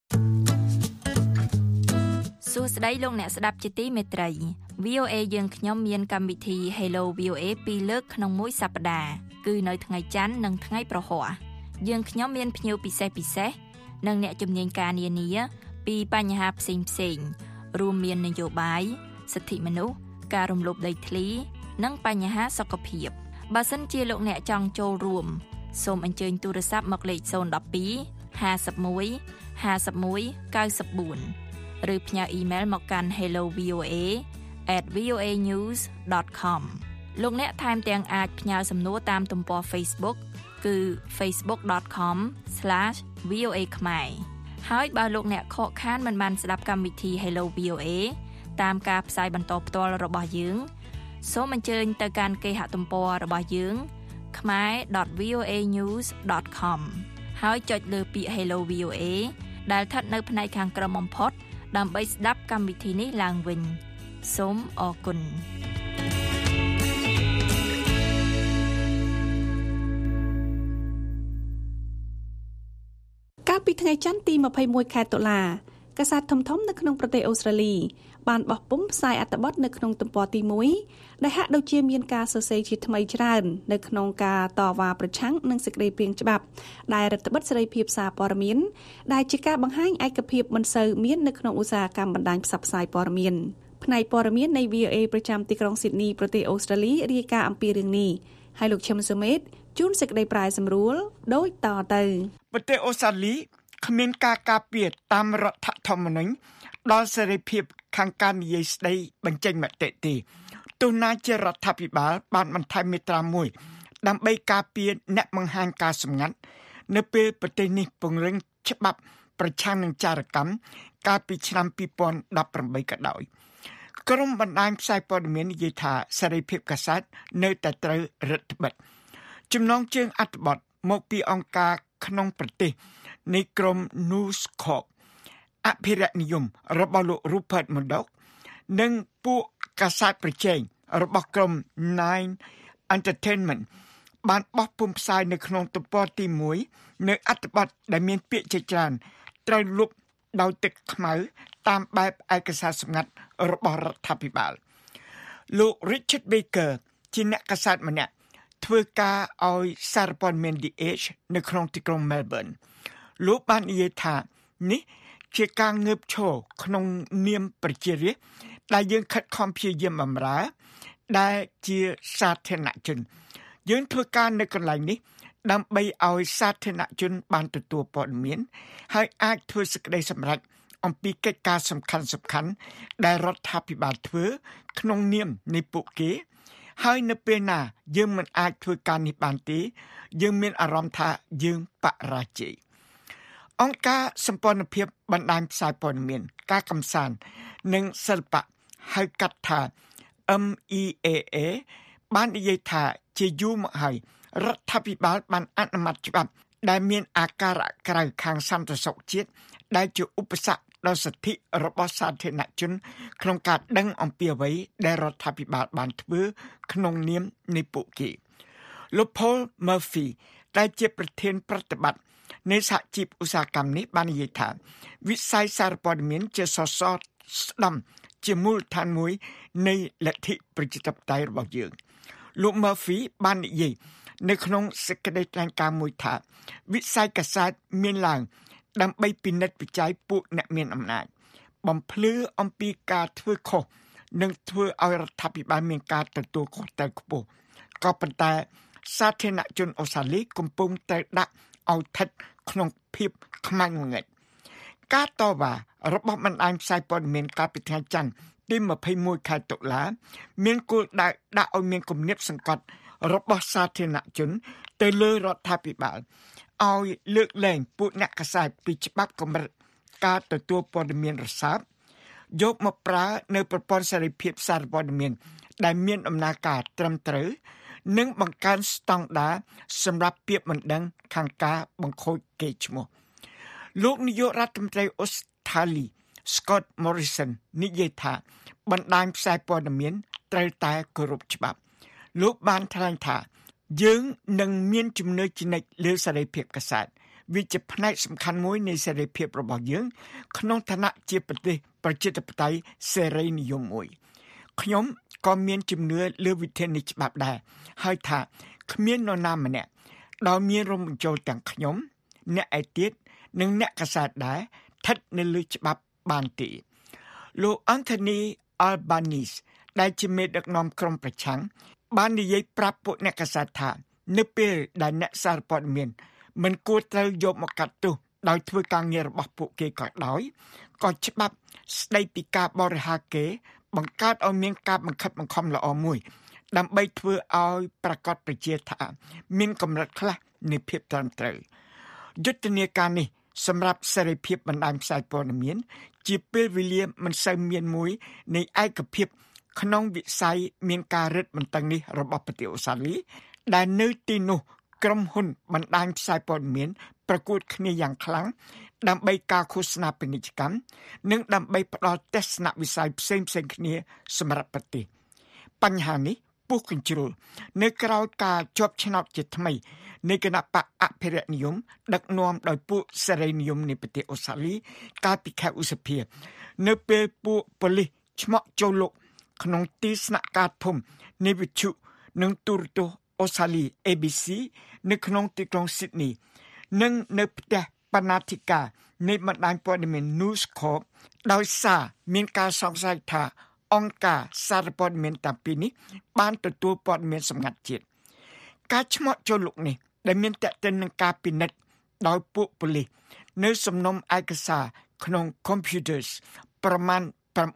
សួស្តីលោកអ្នកស្ដាប់ជាទីមេត្រី VOA យើងខ្ញុំមានកម្មវិធី Hello VOA 2លើកក្នុងមួយសប្តាហ៍គឺនៅថ្ងៃច័ន្ទនិងថ្ងៃប្រហ័សយើងខ្ញុំមានភ្ញៀវពិសេសនិងអ្នកជំនាញការនានាពីបញ្ហាផ្សេងរួមមាននយោបាយសិទ្ធិមនុស្សការរំលោភដីធ្លីនិងបញ្ហាសុខភាពបើសិនជាលោកអ្នកចង់ចូលរួមសូមអញ្ជើញទូរស័ព្ទមកលេខ012 51 51 94ឬផ្ញើអ៊ីមែលមកកាន់ hellovoa@voanews.com លោកអ្នកថែមទាំងអាចផ្ញើសំណួរតាមទំព័រ Facebook គឺ facebook.com/voa ខ្មែរហើយបើលោកអ្នកខកខានមិនបានស្ដាប់កម្មវិធី Hello VOA តាមការផ្សាយបន្តផ្ទាល់របស់យើងសូមអញ្ជើញទៅកាន់គេហទំព័ររបស់យើង khmer.voanews.com ហើយចុចលើពាក្យ Hello VOA ដែលស្ថិតនៅផ្នែកខាងក្រោមបំផុតដើម្បីស្ដាប់កម្មវិធីនេះឡើងវិញសូមអរគុណកាលពីថ្ងៃច័ន្ទទី21ខែតុលាកាសែតធំៗនៅក្នុងប្រទេសអូស្ត្រាលីបានបោះពុម្ពផ្សាយអត្ថបទនៅក្នុងទំព័រទី1ដែលហាក់ដូចជាមានការសរសេរជាថ្មីច្រើននៅក្នុងការតវ៉ាប្រឆាំងនឹងសេចក្តីព្រាងច្បាប់ដែលរដ្ឋបិទសេរីភាពសារព័ត៌មានដែលជាការបង្ហាញឯកភាពមិនសូវមាននៅក្នុងឧស្សាហកម្មបណ្ដាញផ្សព្វផ្សាយព័ត៌មានផ្នែកព័ត៌មាននៃ VOA ប្រចាំទីក្រុងស៊ីដនីប្រទេសអូស្ត្រាលីរាយការណ៍អំពីរឿងនេះហើយលោកឈឹមសុមេតជួនសេចក្តីប្រាយសម្រួលដូចតទៅប្រទេសអូស្ត្រាលីគ្មានការការពារតាមរដ្ឋធម្មនុញ្ញដល់សេរីភាពខាងការនិយាយស្ដីបញ្ចេញមតិទេទោះណាជារដ្ឋាភិបាលបានបន្ថែមមាត្រាមួយដើម្បីការពារអ្នកបង្ហាញការសម្ងាត់នៅពេលប្រទេសនេះពង្រឹងច្បាប់ប្រឆាំងនឹងចារកម្មកាលពីឆ្នាំ2018ក៏ដោយក្រុមបណ្ដាញផ្សាយព័ត៌មាននិយាយថាសេរីភាពកាសែតនៅតែត្រូវរដ្ឋបិទចំណងជើងអត្ថបទមកពីអង្គការក្នុងប្រទេសនៃក្រុម News Corp អភិរក្សនិយមរបស់លោក Rupert Murdoch និងពួកកាសែតប្រជែងរបស់ក្រុម Nine Entertainment បានបោះពុម្ពផ្សាយនៅក្នុងទំព័រទី1នៅអត្ថបទដែលមានពាក្យជាច្រើនត្រូវលុបដោយទឹកខ្មៅតាមបែបឯកសារសម្ងាត់របស់រដ្ឋាភិបាលលោក Richard Baker ជាអ្នកកាសែតម្នាក់ធ្វើការឲ្យសារព័ត៌មាន The Age នៅក្នុងទីក្រុង Melbourne លោកបាននិយាយថានេះជាការងើបឈរក្នុងនាមប្រជារាស្ត្រដែលយើងខិតខំព្យាយាមបម្រើដែលជាសាធារណជនយើងធ្វើការនៅកន្លែងនេះដើម្បីឲ្យសាធារណជនបានទទួលព័ត៌មានហើយអាចធ្វើសេចក្តីសម្រេចអំពីកិច្ចការសំខាន់ៗដែលរដ្ឋាភិបាលធ្វើក្នុងនាមនៃពួកគេហើយនៅពេលណាយើងមិនអាចធ្វើការនេះបានទេយើងមានអារម្មណ៍ថាយើងបរាជ័យអង្គការសម្ព័ន្ធភាពបណ្ដាញផ្សាយព័ត៌មានការកម្សាន្តនិងសិល្បៈហៅកាត់ថា MEAA បាននិយាយថាជាយូរមកហើយរដ្ឋាភិបាលបានអនុម័តច្បាប់ដែលមានអាការៈក្រៅខាងសន្តិសុខជាតិដែលជាឧបសគ្គដល់សិទ្ធិរបស់សាធារណជនក្នុងការដឹងអំពីអ្វីដែលរដ្ឋាភិបាលបានធ្វើក្នុងនាមនៃពួកគេលោក Paul Murphy ដែលជាប្រធានប្រតិបត្តិនៃសហជីពឧស្សាហកម្មនេះបាននិយាយថាវិស័យសារព័ត៌មានជាសសរស្តម្ភជាមូលដ្ឋានមួយនៃលទ្ធិប្រជាធិបតេយ្យរបស់យើងលោក Murphy បាននិយាយនៅក្នុងសេចក្តីថ្លែងការណ៍មួយថាវិស័យកាសែតមានឡើងដើម្បីពិនិត្យវិจัยពួកអ្នកមានអំណាចបំភ្លឺអំពីការធ្វើខុសនិងធ្វើឲ្យរដ្ឋាភិបាលមានការទទួលខុសត្រូវខ្ពស់ក៏ប៉ុន្តែសាធារណជនអូស្ត្រាលីកំពុងតែដាក់ឲ្យស្ថិតក្នុងភាពខ្មាំងងឹតការតវ៉ារបស់បណ្ដាញផ្សាយព័ត៌មានកាលពីថ្ងៃច័ន្ទទី21ខែតុលាមានគោលដៅដាក់ឲ្យមានគំនាបសង្កត់របស់សាធារណជនទៅលើរដ្ឋាភិបាលឲ្យលើកលែងពួកអ្នកកាសែតពីច្បាប់កម្រិតការទទួលព័ត៌មានរសើបយកមកប្រើនៅប្រព័ន្ធសេរីភាពសារព័ត៌មានដែលមានដំណើរការត្រឹមត្រូវនិងបង្កើនស្តង់ដារសម្រាប់ពាក្យបណ្ដឹងខាងការបង្ខូចកេរ្តិ៍ឈ្មោះលោកនាយករដ្ឋមន្ត្រីអូស្ត្រាលី Scott Morrison និយាយថាបណ្ដាញផ្សាយព័ត៌មានត្រូវតែគោរពច្បាប់លោកបានថ្លែងថាយើងនឹងមានជំនឿជានិច្ចលើសេរីភាពកាសែតវាជាផ្នែកសំខាន់មួយនៃសេរីភាពរបស់យើងក្នុងឋានៈជាប្រទេសប្រជាធិបតេយ្យសេរីនិយមមួយខ្ញុំក៏មានជំនឿលើវិធាននៃច្បាប់ដែរហើយថាគ្មាននរណាម្នាក់ដែលមានរំបញ្ចូលទាំងខ្ញុំអ្នកឯទៀតនិងអ្នកកាសែតដែរស្ថិតនៅលើច្បាប់បានទេលោក Anthony Albanese ដែលជាមេដឹកនាំក្រុមប្រឆាំងបាននិយាយប្រាប់ពួកអ្នកកាសែតថានៅពេលដែលអ្នកសារព័ត៌មានមិនគួរត្រូវយកមកកាត់ទោសដោយធ្វើការងាររបស់ពួកគេក៏ដោយក៏ច្បាប់ស្ដីពីការបរិហាកេរ្តិ៍បង្កើតឲ្យមានការបង្ខិតបង្ខំល្អមួយដើម្បីធ្វើឲ្យប្រកាសប្រជាថាមានកម្រិតខ្លះនៃភាពត្រឹមត្រូវយុទ្ធនាការនេះសម្រាប់សេរីភាពបណ្ដាញផ្សាយព័ត៌មានជាពេលវេលាមិនសូវមានមួយនៃឯកភាពក្នុងវិស័យមានការរឹតបន្តឹងនេះរបស់ប្រទេសអូស្ត្រាលីដែលនៅទីនោះក្រុមហ៊ុនបណ្ដាញផ្សាយព័ត៌មានប្រកួតគ្នាយ៉ាងខ្លាំងដើម្បីការឃោសនាពាណិជ្ជកម្មនិងដើម្បីផ្ដល់ទស្សនវិស័យផ្សេងៗគ្នាសម្រាប់ប្រទេសបញ្ហានេះពុះកញ្ជ្រោលនៅក្រៅការជាប់ឆ្នោតជាថ្មីនៃគណៈបកអភិរក្សនិយមដឹកនាំដោយពួកសេរីនិយមនៃប្រទេសអូស្ត្រាលីកាលពីខែឧសភានៅពេលពួកប៉ូលីសឆ្មក់ចូលលុកក្នុងទីស្នាក់ការធំនៃវិទ្យុនិងទូរទស្សន៍អូស្ត្រាលី ABC នៅក្នុងទីក្រុង Sydney និងនៅផ្ទះបណ្ណាធិការនៃបណ្ដាញព័ត៌មាន News Corp ដោយសារមានការសង្ស័យថាអង្គការសារព័ត៌មានតាំងពីនេះបានទទួលព័ត៌មានសម្ងាត់ជាតិការឆ្មក់ចូលលុកនេះដែលមានតេតិននឹងការពិនិត្យដោយពួកប៉ូលីសនៅសំណុំឯកសារក្នុង computers ប្រមាណ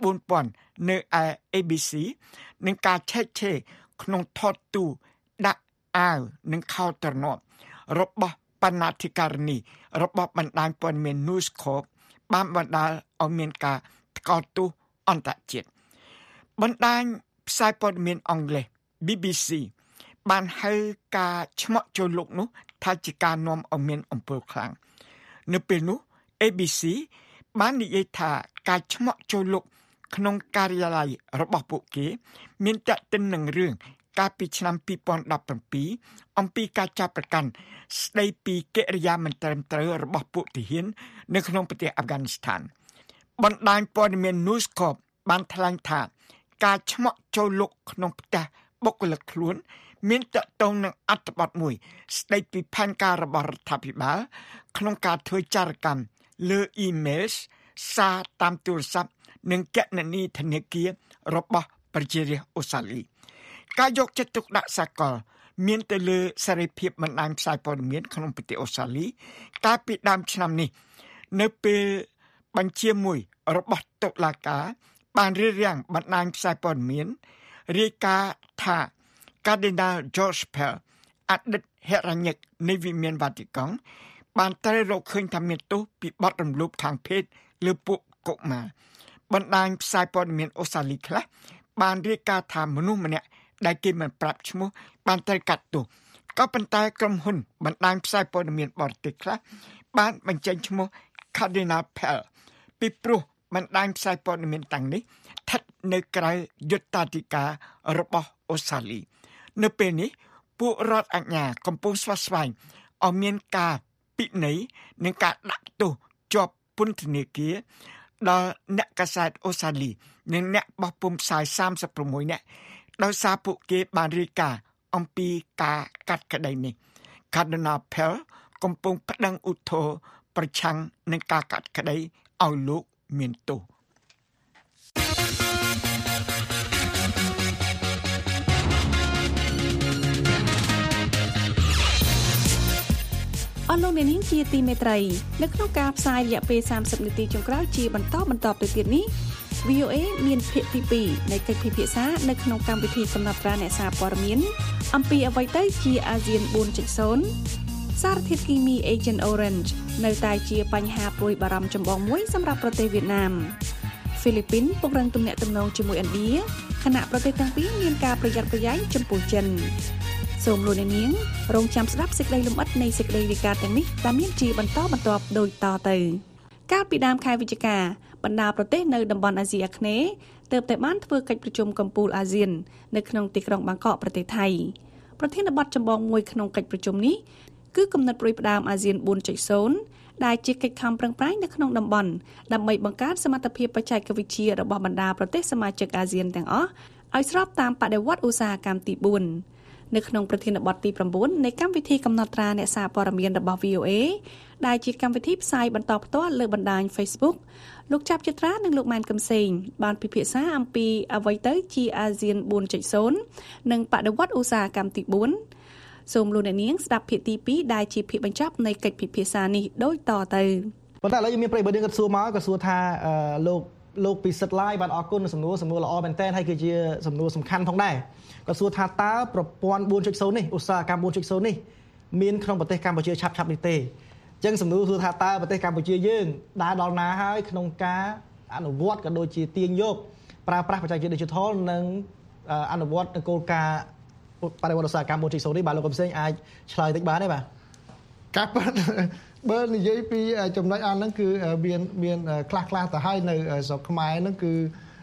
9,000 នៅឯ ABC នឹងការឆែកឆេរក្នុងថតទូដាក់អាវនិងខោត្រណប់របស់បណ្ណាធិការនីរបស់បណ្ដាញព័ត៌មាន News Corp បានបណ្ដាលឲ្យមានការថ្កោលទោសអន្តរជាតិបណ្ដាញផ្សាយព័ត៌មានអង់គ្លេស BBC បានហៅការឆ្មក់ចូលលុកនោះថាជាការនាំឲ្យមានអំពើខ្លាំងនៅពេលនោះ ABC បាននិយាយថាការឆ្មក់ចូលលុកក្នុងការិយាល័យរបស់ពួកគេមានតេតិននឹងរឿងកាលពីឆ្នាំ2017អំពីការចាប់ប្រកាន់ស្ដីពីកិរិយាមិនត្រឹមត្រូវរបស់ពួកទាហាននៅក្នុងប្រទេសអាហ្វហ្គានីស្ថានបណ្ដាញព័ត៌មាន News Corp បានថ្លែងថាការឆ្មក់ចូលលុកក្នុងផ្ទះបុគ្គលិកខ្លួនមានតកតងនឹងអត្ថបទមួយស្ដីពីផែនការរបស់រដ្ឋាភិបាលក្នុងការធ្វើចារកម្មលើ emails សារតាមទូរស័ព្ទនិងគណនីធនាគាររបស់ប្រជារាស្ត្រអូស្ត្រាលីការយកចិត្តទុកដាក់សកលមានទៅលើសេរីភាពបណ្ដាញផ្សាយព័ត៌មានក្នុងប្រទេសអូស្ត្រាលីកាលពីដើមឆ្នាំនេះនៅពេលបញ្ជាមួយរបស់តុលាការបានរារាំងបណ្ដាញផ្សាយព័ត៌មានរាយការណ៍ថា Cardinal George Pell អតីតហិរញ្ញិកនៃវិមានវ៉ាទីកង់បានត្រូវរកឃើញថាមានទោសពីបទរំលោភខាងភេទលើពួកកុមារបណ្ដាញផ្សាយព័ត៌មានអូស្ត្រាលីខ្លះបានរាយការណ៍ថាមនុស្សម្នាក់ដែលគេមិនប្រាប់ឈ្មោះបានត្រូវកាត់ទោសក៏ប៉ុន្តែក្រុមហ៊ុនបណ្ដាញផ្សាយព័ត៌មានបរទេសខ្លះបានបញ្ចេញឈ្មោះ Cardinal Pell ពីព្រោះបណ្ដាញផ្សាយព័ត៌មានទាំងនេះស្ថិតនៅក្រៅយុត្តាធិការរបស់អូស្ត្រាលីនៅពេលនេះពួករដ្ឋអាជ្ញាកំពុងស្វាស្វែងឲ្យមានការពិន័យនិងការដាក់ទោសជាប់ពន្ធនាគារដល់អ្នកកាសែតអូស្ត្រាលីនិងអ្នកបោះពុម្ពផ្សាយ36នាក់ដោយសារពួកគេបានរាយការណ៍អំពីការកាត់ក្តីនេះ Cardinal Pell កំពុងប្តឹងឧទ្ធរណ៍ប្រឆាំងនឹងការកាត់ក្តីឲ្យលោកមានទោសអស់លោកអ្នកនាងជាទីមេត្រីនៅក្នុងការផ្សាយរយៈពេល30នាទីចុងក្រោយជាបន្តទៅទៀតនេះ VOA មានភាគទី2នៃកិច្ចពិភាក្សានៅក្នុងកម្មវិធីកំណត់ត្រាអ្នកសារព័ត៌មានអំពីអ្វីទៅជាអាស៊ាន 4.0 សារធាតុគីមី Agent Orange នៅតែជាបញ្ហាព្រួយបារម្ភចម្បងមួយសម្រាប់ប្រទេសវៀតណាមហ្វីលីពីនពង្រឹងទំនាក់ទំនងជាមួយឥណ្ឌាខណៈប្រទេសទាំងពីរមានការប្រយ័ត្នប្រយែងចំពោះចិនសូមលោកអ្នកនាងរងចាំស្ដាប់សេចក្តីលម្អិតនៃសេចក្តីរាយការណ៍ទាំងនេះដែលមានជាបន្តបន្ទាប់ដូចតទៅកាលពីដើមខែវិច្ឆិកាបណ្ដាប្រទេសនៅតំបន់អាស៊ីអាគ្នេយ៍ទើបតែបានធ្វើកិច្ចប្រជុំកំពូលអាស៊ាននៅក្នុងទីក្រុងបាងកកប្រទេសថៃប្រធានបទចម្បងមួយក្នុងកិច្ចប្រជុំនេះគឺគំនិតប្រួយផ្ដាមអាស៊ាន 4.0 ដែលជាកិច្ចខំប្រឹងប្រែងនៅក្នុងតំបន់ដើម្បីបង្កើនសមត្ថភាពបច្ចេកវិទ្យារបស់បណ្ដាប្រទេសសមាជិកអាស៊ានទាំងអស់ឲ្យស្របតាមបដិវត្តន៍ឧស្សាហកម្មទី4នៅក្នុងប្រធានបទទី9នៃកម្មវិធីកំណត់ត្រាអ្នកសារព័ត៌មានរបស់ VOA ដែលជាកម្មវិធីផ្សាយបន្តផ្ទាល់លើបណ្ដាញ Facebook លោកចាប់ចិត្រានិងលោកម៉ែនកឹមសេងបានពិភាក្សាអំពីអ្វីទៅជាអាស៊ាន 4.0 និងបដិវត្តន៍ឧស្សាហកម្មទី4សូមលោកអ្នកនាងស្ដាប់ភាគទី2ដែលជាភាគបញ្ចប់នៃកិច្ចពិភាក្សានេះដូចតទៅប៉ុន្តែឥឡូវយើងមានប្រិយមិត្តគាត់សួរមកក៏សួរថាលោកពិសិដ្ឋឡាយបានអរគុណសំណួរល្អមែនតើហើយគឺជាសំណួរសំខាន់ផងដែរគាត់សួរថាតើប្រព័ន្ធ 4.0 នេះឧស្សាហកម្ម 4.0 នេះមានក្នុងប្រទេសកម្ពុជាឆាប់នេះទេអញ្ចឹងសំណួរសួរថាតើប្រទេសកម្ពុជាយើងដើរដល់ណាហើយក្នុងការអនុវត្តក៏ដូចជាទាញយកប្រើប្រាស់បច្ចេកវិទ្យា Digital និងអនុវត្តគោលការណ៍បរិវត្តឧស្សាហកម្ម 4.0 នេះបាទលោកកំសែងអាចឆ្លើយតិចបានទេបាទការប៉ះបើនិយាយពីចំណុចអស់ហ្នឹងគឺមានខ្លះទៅហើយនៅស្រុកខ្មែរហ្នឹងគឺ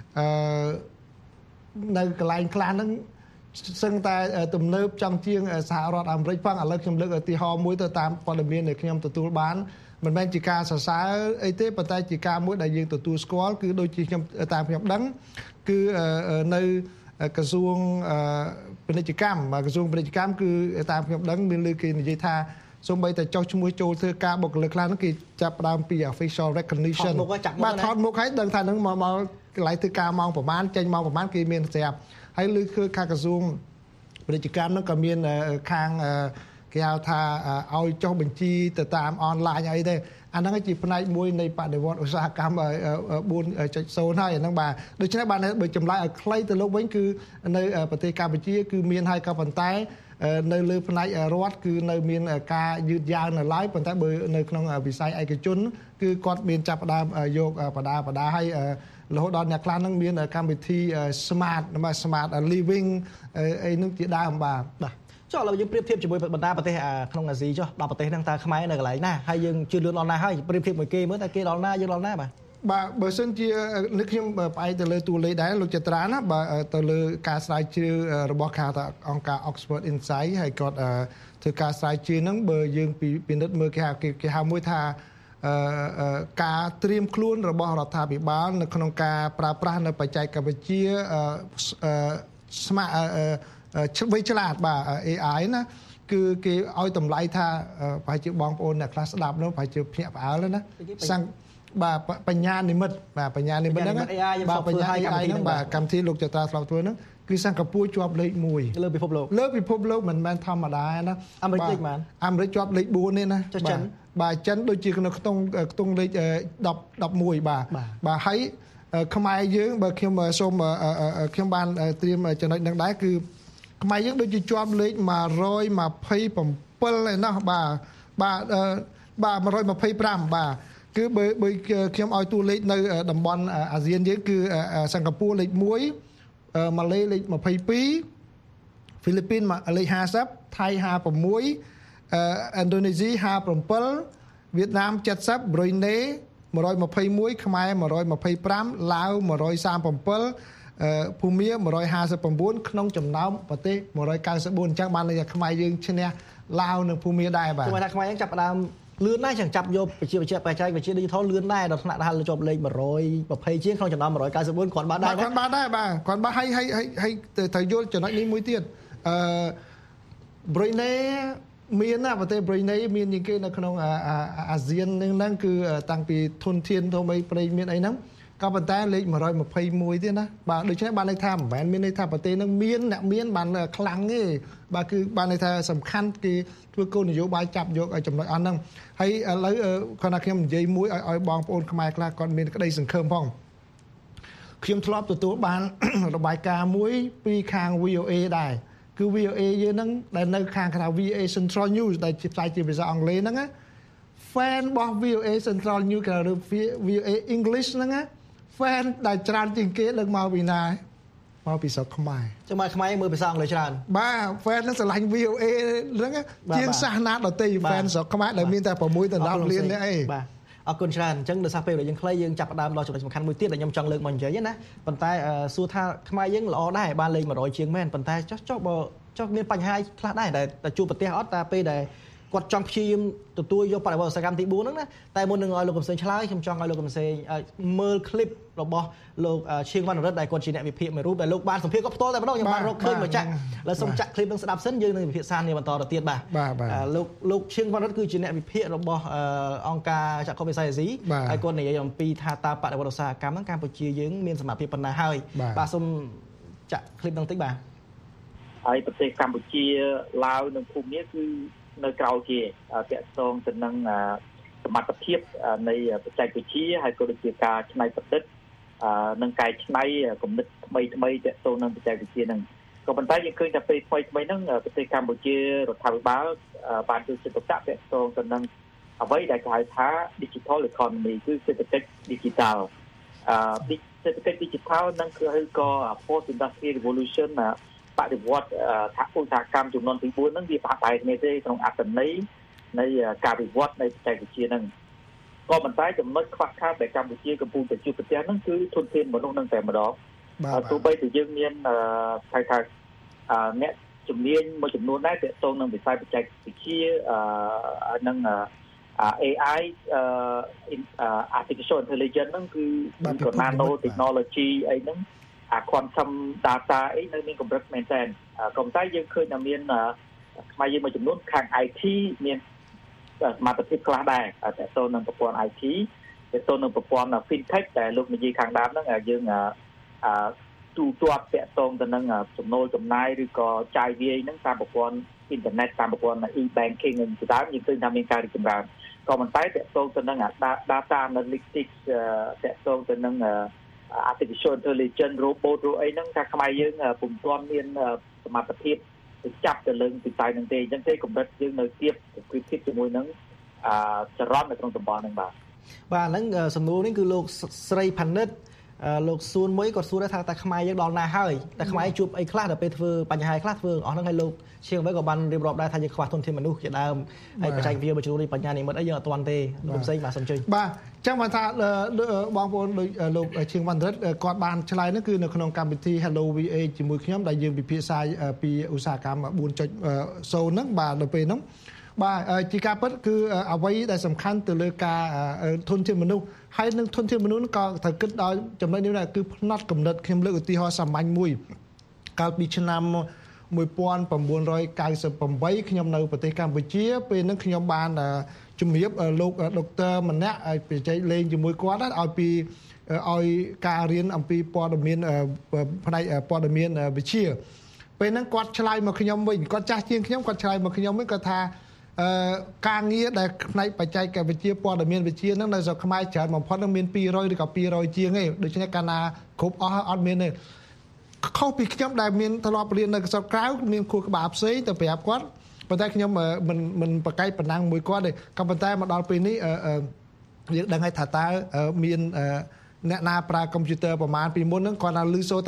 នៅកន្លែងខ្លះហ្នឹងសឹងតែទំនើបចំជាងសហរដ្ឋអាមេរិកផងឥឡូវខ្ញុំលើកឧទាហរណ៍មួយទៅតាមព័ត៌មានដែលខ្ញុំទទួលបានមិនមែនជាការសរសើរអីទេប៉ុន្តែជាការមួយដែលយើងទទួលស្គាល់គឺដូចជាខ្ញុំតាមខ្ញុំដឹងគឺនៅក្រសួងពាណិជ្ជកម្មក្រសួងពាណិជ្ជកម្មគឺតាមខ្ញុំដឹងមានលើគេនិយាយថាសូម្បីតែចុះឈ្មោះចូលធ្វើការបុគ្គលិកខ្លះហ្នឹងគេចាប់ផ្ដើមពី official recognition បាទថតមុខឲ្យដឹងថាហ្នឹងមកកន្លែងធ្វើការម៉ោងប្រហែលចេញម៉ោងប្រហែលគេមានស្រាប់ហើយលើគឺខាងក្រសួងពាណិជ្ជកម្មហ្នឹងក៏មានខាងគេហៅថាឲ្យចុះបញ្ជីទៅតាមអនឡាញអីទេអាហ្នឹងជាផ្នែកមួយនៃបដិវត្តន៍ឧស្សាហកម្ម 4.0 ហើយអាហ្នឹងបាទដូច្នេះបានបើចម្លើយឲ្យខ្លីទៅលោកវិញគឺនៅប្រទេសកម្ពុជាគឺមានហើយក៏ប៉ុន្តែនៅលើផ្នែករដ្ឋគឺនៅមានការយឺតយ៉ាវនៅឡើយប៉ុន្តែបើនៅក្នុងវិស័យឯកជនគឺគាត់មានចាប់ផ្ដើមយកបដាហើយរហូតដល់អ្នកខ្លះហ្នឹងមានកម្មវិធី smart living អីហ្នឹងជាដើមបាទចុះឥឡូវយើងប្រៀបធៀបជាមួយបណ្ដាប្រទេសក្នុងអាស៊ីចុះដល់ប្រទេសហ្នឹងតើខ្មែរនៅកន្លែងណាហើយយើងជឿនលឿនដល់ណាហើយប្រៀបធៀបមួយគេមើលតើគេដល់ណាយើងដល់ណាបាទបើសិនជានេះខ្ញុំផ្អែកទៅលើតួលេខដែរលោកចត្រាណាបើទៅលើការស្រាវជ្រាវរបស់ខាងអង្គការ Oxford Insight ហើយគាត់ធ្វើការស្រាវជ្រាវហ្នឹងបើយើងពិនិត្យមើលគេហៅមួយថាការត្រៀមខ្លួនរបស់រដ្ឋាភិបាលនៅក្នុងការប្រើប្រាស់នៅបច្ចេកវិទ្យាឆ្វេងឆ្លាតបាទ AI ណាគឺគេឲ្យតម្លៃថាប្រហែលជាបងប្អូនអ្នកខ្លះស្ដាប់នោះប្រហែលជាភ្ញាក់ផ្អើលណាបាទបញ្ញានិមិត្តបាទបញ្ញានិមិត្តហ្នឹងបាទបញ្ញា AI ហ្នឹងបាទកម្មវិធីលោកចត្រាស្លាប់ធ្វើហ្នឹងគឺសិង្ហបុរីជាប់លេខ1លើពិភពលោកមិនមែនធម្មតាណាអាមេរិកលេខប៉ុន្មានអាមេរិកជាប់លេខ4នេះណាបាទចិនដូចជានៅក្នុងខ្ទង់លេខ11បាទហើយខ្មែរយើងបើខ្ញុំសូមខ្ញុំបានត្រៀមចំណុចហ្នឹងដែរគឺខ្មែរយើងដូចជាជាប់លេខ127ឯណោះបាទ125បាទគឺបើខ្ញុំឲ្យតួលេខនៅតំបន់អាស៊ានយើងគឺសិង្ហបុរីលេខ1ម៉ាឡេលេខ22 ហ្វីលីពីនលេខ50ថៃ56ឥណ្ឌូនេស៊ី57វៀតណាម70ប្រ៊ុយណេ121ខ្មែរ125ឡាវ137ភូមា159ក្នុងចំណោមប្រទេស194អញ្ចឹងបានន័យថាខ្មែរយើងឈ្នះឡាវនិងភូមាដែរបាទគឺថាខ្មែរយើងចាប់ផ្ដើមលឿនដែរចឹងចាប់យកបច្ចេកវិទ្យា digital លឿនដែរដល់ថ្នាក់ដល់ជាប់លេខ120ជាងក្នុងចំណោម194គាត់បានដែរគាត់បានដែរបាទគាត់បានឲ្យត្រូវយល់ចំណុចនេះមួយទៀតប្រ៊ុយណេមានណាប្រទេសប្រ៊ុយណេមានជាងគេនៅក្នុងអាស៊ានហ្នឹងគឺតាំងពីធនធានធំអីប្រេងមានអីហ្នឹងក៏ប៉ុន្តែលេខ121ទៀតណាបាទដូច្នេះបានន័យថាមិនមែនមានន័យថាប្រទេសហ្នឹងមានអ្នកមានបានខ្លាំងទេបាទគឺបានន័យថាសំខាន់គេធ្វើគោលនយោបាយចាប់យកឲ្យចំណុចអស់ហ្នឹងហើយឥឡូវគាត់ថាខ្ញុំនិយាយមួយឲ្យបងប្អូនខ្មែរខ្លះគាត់មានក្តីសង្ឃឹមផងខ្ញុំធ្លាប់ទទួលបានរបាយការណ៍មួយពីខាង VOA ដែរគឺ VOA យើងហ្នឹងដែលនៅខាងក្រៅ VOA Central News ដែលផ្សាយជាភាសាអង់គ្លេសហ្នឹងណា fan របស់ VOA Central News ក្រៅ VOA English ហ្នឹងណា fan ដែលច្រើនជាងគេនឹងមកពីណាមកពីស្រុកខ្មែរចឹងមកខ្មែរមើលភាសាអង់គ្លេសច្រើនបាទ fan ហ្នឹងស្រឡាញ់ VOA ហ្នឹងជាងសាសនាដទៃ fan ស្រុកខ្មែរដែលមានតែ6ទៅ10លាននេះអីបាទអរគុណច្រើនអញ្ចឹងដោយសារពេលរបស់យើងខ្លីយើងចាប់ផ្ដើមដល់ចំណុចសំខាន់មួយទៀតដែលខ្ញុំចង់លើកមកនិយាយណាប៉ុន្តែសួរថាខ្មែរយើងល្អដែរបានលេខ100ជាងមែនប៉ុន្តែចុះមានបញ្ហាខ្លះដែរតែជួបប្រទេសអត់តែពេលដែលគាត់ចង់ព្យាយាមទទួលយកបដិវត្តសកម្មទី4ហ្នឹងណាតែមុននឹងឲ្យលោកកំសែងឆ្លើយខ្ញុំចង់ឲ្យលោកកំសែងមើលคลิปរបស់លោកឈៀងវណ្ណរិទ្ធដែលគាត់ជាអ្នកវិភាគមួយរូបដែលលោកបានសម្ភាសន៍គាត់ផ្ទាល់តែម្ដងខ្ញុំបានរកឃើញមកចាក់ហើយសូមចាក់คลิปនឹងស្ដាប់សិនយើងនឹងវិភាគសានេះបន្តទៅទៀតបាទលោកឈៀងវណ្ណរិទ្ធគឺជាអ្នកវិភាគរបស់អង្គការចក្រមវិស័យអាស៊ីហើយគាត់និយាយអំពីថាតើបដិវត្តឧស្សាហកម្មហ្នឹងកម្ពុជាយើងមានសមត្ថភាពប៉ុណ្ណាហើយបាទសូមចាក់คลิปនឹងតិចបាទហើយប្រទេសកម្ពុជាឡាវនិងភូមាគឺនៅក្រៅគេតាក់ទងទៅនឹងសមត្ថភាពនៃបច្ចេកវិទ្យាហើយក៏ដូចជាការច្នៃប្រឌិតនិងកែច្នៃគំនិតថ្មីតាក់ទងនឹងបច្ចេកវិទ្យាហ្នឹងក៏ប៉ុន្តែយើងឃើញថាពេលថ្មីហ្នឹងប្រទេសកម្ពុជារដ្ឋាភិបាលបានយកចិត្តទុកដាក់តាក់ទងទៅនឹងអ្វីដែលគេហៅថា digital economy គឺសេដ្ឋកិច្ច digital សេដ្ឋកិច្ច digital ហ្នឹងគឺក៏ post industry revolution បដិវត្តឧស្សាហកម្មចំនួនទី4ហ្នឹងវាប្រហែលគ្នាទេក្នុងអត្ថន័យនៃការវិវត្តនៃបច្ចេកវិទ្យាហ្នឹងក៏ប៉ុន្តែចំណុចខ្វះខាតដែលកម្ពុជាកំពុងតែជួបប្រទះហ្នឹងគឺធនធានមនុស្សហ្នឹងតែម្ដងទោះបីជាយើងមានហៅថាអ្នកជំនាញមួយចំនួនដែរទាក់ទងនឹងវិស័យបច្ចេកវិទ្យានិងAI artificial intelligence ហ្នឹងគឺក៏ nano technology អីហ្នឹងquantum data អីនៅមានកម្រិតមែនតើក៏ប៉ុន្តែយើងឃើញថាមានខ្មែរយើងមួយចំនួនខាង IT មានសមត្ថភាពខ្លះដែរតែទៅនឹងប្រព័ន្ធ IT ទៅនឹងប្រព័ន្ធ FinTech ដែលលោកនិយាយខាងដើមហ្នឹងយើងទូទាត់តាក់ទងទៅនឹងចំណូលចំណាយឬក៏ចាយវាយហ្នឹងតាមប្រព័ន្ធអ៊ីនធឺណិតតាមប្រព័ន្ធ e-banking នឹងជាដើមយើងឃើញថាមានការរីកចម្រើនក៏ប៉ុន្តែតាក់ទងទៅនឹង data analytics តាក់ទងទៅនឹងartificial intelligence robot ឬអីហ្នឹងថាខ្មែរយើងពុំទាន់មានសមត្ថភាពទៅចាប់ទៅលើវិស័យហ្នឹងទេអញ្ចឹងទេកម្រិតយើងនៅទៀតគឺគិតជាមួយនឹងចរន្តនៅក្នុងតំបន់ហ្នឹងបាទហ្នឹងសំណួរនេះគឺលោកស្រីផានិតលោកសួនមួយគាត់សួរថាតើខ្មែរយើងដល់ណាហើយតែខ្មែរជួបអីខ្លះដល់ពេលធ្វើបញ្ហាខ្លះធ្វើអស់ហ្នឹងហើយលោកឈៀងវិញក៏បានរៀបរាប់ដែរថាយើងខ្វះធនធានមនុស្សជាដើមហើយបច្ចេកវិទ្យាមួយចំនួននេះបញ្ញានិមិត្តអីយើងអត់ទាន់ទេលោកផ្សេងបាទសូមជឿបាទចឹងបានថាបងប្អូនដូចលោកឈៀងវណ្ណរិទ្ធគាត់បានឆ្លើយនោះគឺនៅក្នុងកម្មវិធី Hello VA ជាមួយខ្ញុំដែលយើងពិភាក្សាពីឧស្សាហកម្ម 4.0 ហ្នឹងបាទនៅពេលហ្នឹងបាទជាការពិតគឺអ្វីដែលសំខាន់ទៅលើការធនធានមនុស្សហើយនឹងធនធានមនុស្សក៏ត្រូវគិតដល់ចំណុចនេះដែរគឺផ្នែកកំណត់ខ្ញុំលើកឧទាហរណ៍សាមញ្ញមួយកាលពីឆ្នាំ1998ខ្ញុំនៅប្រទេសកម្ពុជាពេលហ្នឹងខ្ញុំបានជំរាបលោកដុកទ័រម្នាក់ឲ្យបច្ចេកលេងជាមួយគាត់ឲ្យការរៀនអំពីព័ត៌មានផ្នែកព័ត៌មានវិទ្យាពេលហ្នឹងគាត់ឆ្លើយមកខ្ញុំវិញគាត់ចាស់ជាងខ្ញុំគាត់ឆ្លើយមកខ្ញុំវិញគាត់ថាការងារដែលផ្នែកបច្ចេកវិទ្យាព័ត៌មានវិទ្យាហ្នឹងនៅស្រុកខ្មែរច្រើនបំផុតនឹងមាន200ឬក៏200ជាងទេដូច្នេះកាលណាគ្រប់អស់អត់មានទេខុសពីខ្ញុំដែលមានធ្លាប់រៀននៅស្រុកក្រៅមានខួរក្បាលផ្សេងទៅប្រាប់គាត់ប៉ុន្តែខ្ញុំមិនប្រកែកប៉ុណ្ណឹងមួយគាត់ទេក៏ប៉ុន្តែមកដល់ពេលនេះយើងដឹងហើយថាតើមានអ្នកណាប្រើកុំព្យូទ័រប្រមាណពីមុនហ្នឹងគាត់ថាឮសូរថា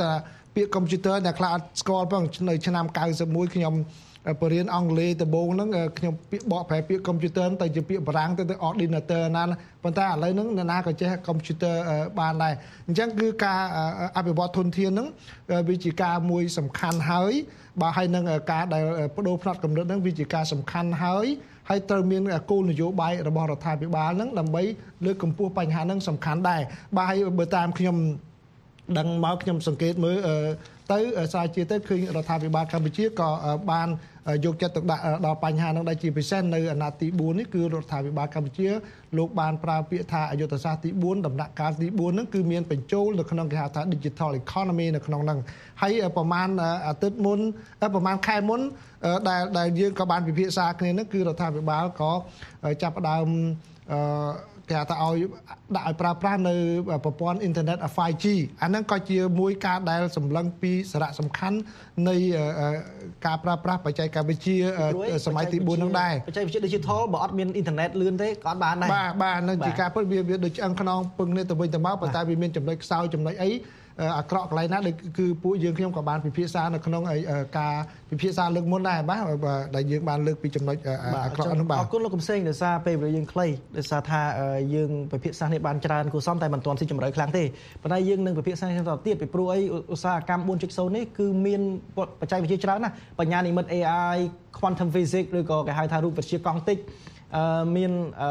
ពាក្យកុំព្យូទ័រអ្នកខ្លះអត់ស្គាល់ផងនៅឆ្នាំ91ខ្ញុំបរៀនអង់គ្លេសដំបូងហ្នឹងខ្ញុំពាក្យបកប្រែពាក្យកុំព្យូទ័រទៅជាពាក្យបារាំងទៅ ordinateur ណាប៉ុន្តែឥឡូវហ្នឹងអ្នកណាក៏ចេះកុំព្យូទ័របានដែរអញ្ចឹងគឺការអភិវឌ្ឍធនធានហ្នឹងវាជាការមួយសំខាន់ហើយបើហើយនឹងការដែលបដូរផ្នត់គំនិតហ្នឹងវាជាការសំខាន់ហើយត្រូវមានគោលនយោបាយរបស់រដ្ឋាភិបាលហ្នឹងដើម្បីលើកកម្ពស់បញ្ហាហ្នឹងសំខាន់ដែរបាទហើយបើតាមខ្ញុំដឹងមកខ្ញុំសង្កេតមើលទៅស្រាវជ្រាវទៅឃើញរដ្ឋាភិបាលកម្ពុជាក៏បានយកចិត្តទុកដាក់ដល់បញ្ហាហ្នឹងដែរជាពិសេសនៅអាណត្តិទី4នេះគឺរដ្ឋាភិបាលកម្ពុជាលោកបានប្រើពាក្យថាយុទ្ធសាស្ត្រទី4ដំណាក់កាលទី4ហ្នឹងគឺមានបញ្ចូលនៅក្នុងគេហៅថា digital economy នៅក្នុងហ្នឹងហើយប្រហែលអាទិត្យមុនប្រហែលខែមុនដែលយើងក៏បានពិភាក្សាគ្នាហ្នឹងគឺរដ្ឋាភិបាលក៏ចាប់ផ្ដើមគេថាឲ្យដាក់ឲ្យប្រើប្រាស់នៅប្រព័ន្ធអ៊ីនធឺណិត 5G អាហ្នឹងក៏ជាមួយការដែលសម្លឹងពីសារៈសំខាន់នៃការប្រើប្រាស់បច្ចេកវិទ្យាសម័យទី4ហ្នឹងដែរបច្ចេកវិទ្យា digital បើអត់មានអ៊ីនធឺណិតលឿនទេក៏អត់បានដែរបាទនឹងជាការពិតវាដូចឆ្អឹងខ្នងពឹងនេះទៅវិញទៅមកប៉ុន្តែវាមានចំណុចខ្សោយចំណុចអីអាក្រក់កន្លែងណាគឺពួកយើងខ្ញុំក៏បានពិភាក្សានៅក្នុងការពិភាក្សាលើកមុនដែរបាទដែលយើងបានលើកពីចំណុចអាក្រក់នោះបាទអរគុណលោកកំសែងដោយសារពេលវេលាយើងខ្លីដោយសារថាយើងពិភាក្សានេះបានច្រើនគួរសមតែមិនទាន់ស៊ីជម្រៅខ្លាំងទេប៉ុន្តែយើងនឹងពិភាក្សានេះបន្តទៀតពីព្រោះអីឧស្សាហកម្ម 4.0 នេះគឺមានបច្ចេកវិទ្យាច្រើនណាស់បញ្ញានិម្មិត AI quantum physics ឬក៏គេហៅថារូបវិទ្យាកង់តិចមាន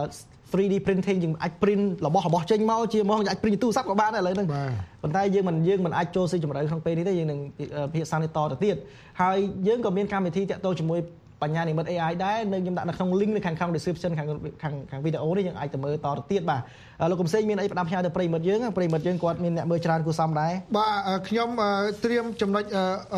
3D printing យើងអាច print របស់ចេញមកជាមកអាច print ទូរស័ព្ទក៏បានដែរឥឡូវហ្នឹងប៉ុន្តែយើងមិនអាចចូលស៊ីជម្រៅក្នុងពេលនេះទេយើងនឹងពិភាក្សានេះតទៅទៀតហើយយើងក៏មានកម្មវិធីតាក់ទងជាមួយបញ្ញានិម្មិត AI ដែរនៅខ្ញុំដាក់នៅក្នុង link នៅខាង description ខាងវីដេអូនេះយើងអាចទៅមើលតទៅទៀតបាទលោកកំសែងមានអីផ្ដាំផ្ញើទៅប្រិមិត្តយើងគាត់មានអ្នកមើលច្រើនគួរសមដែរបាទខ្ញុំត្រៀមចំណុច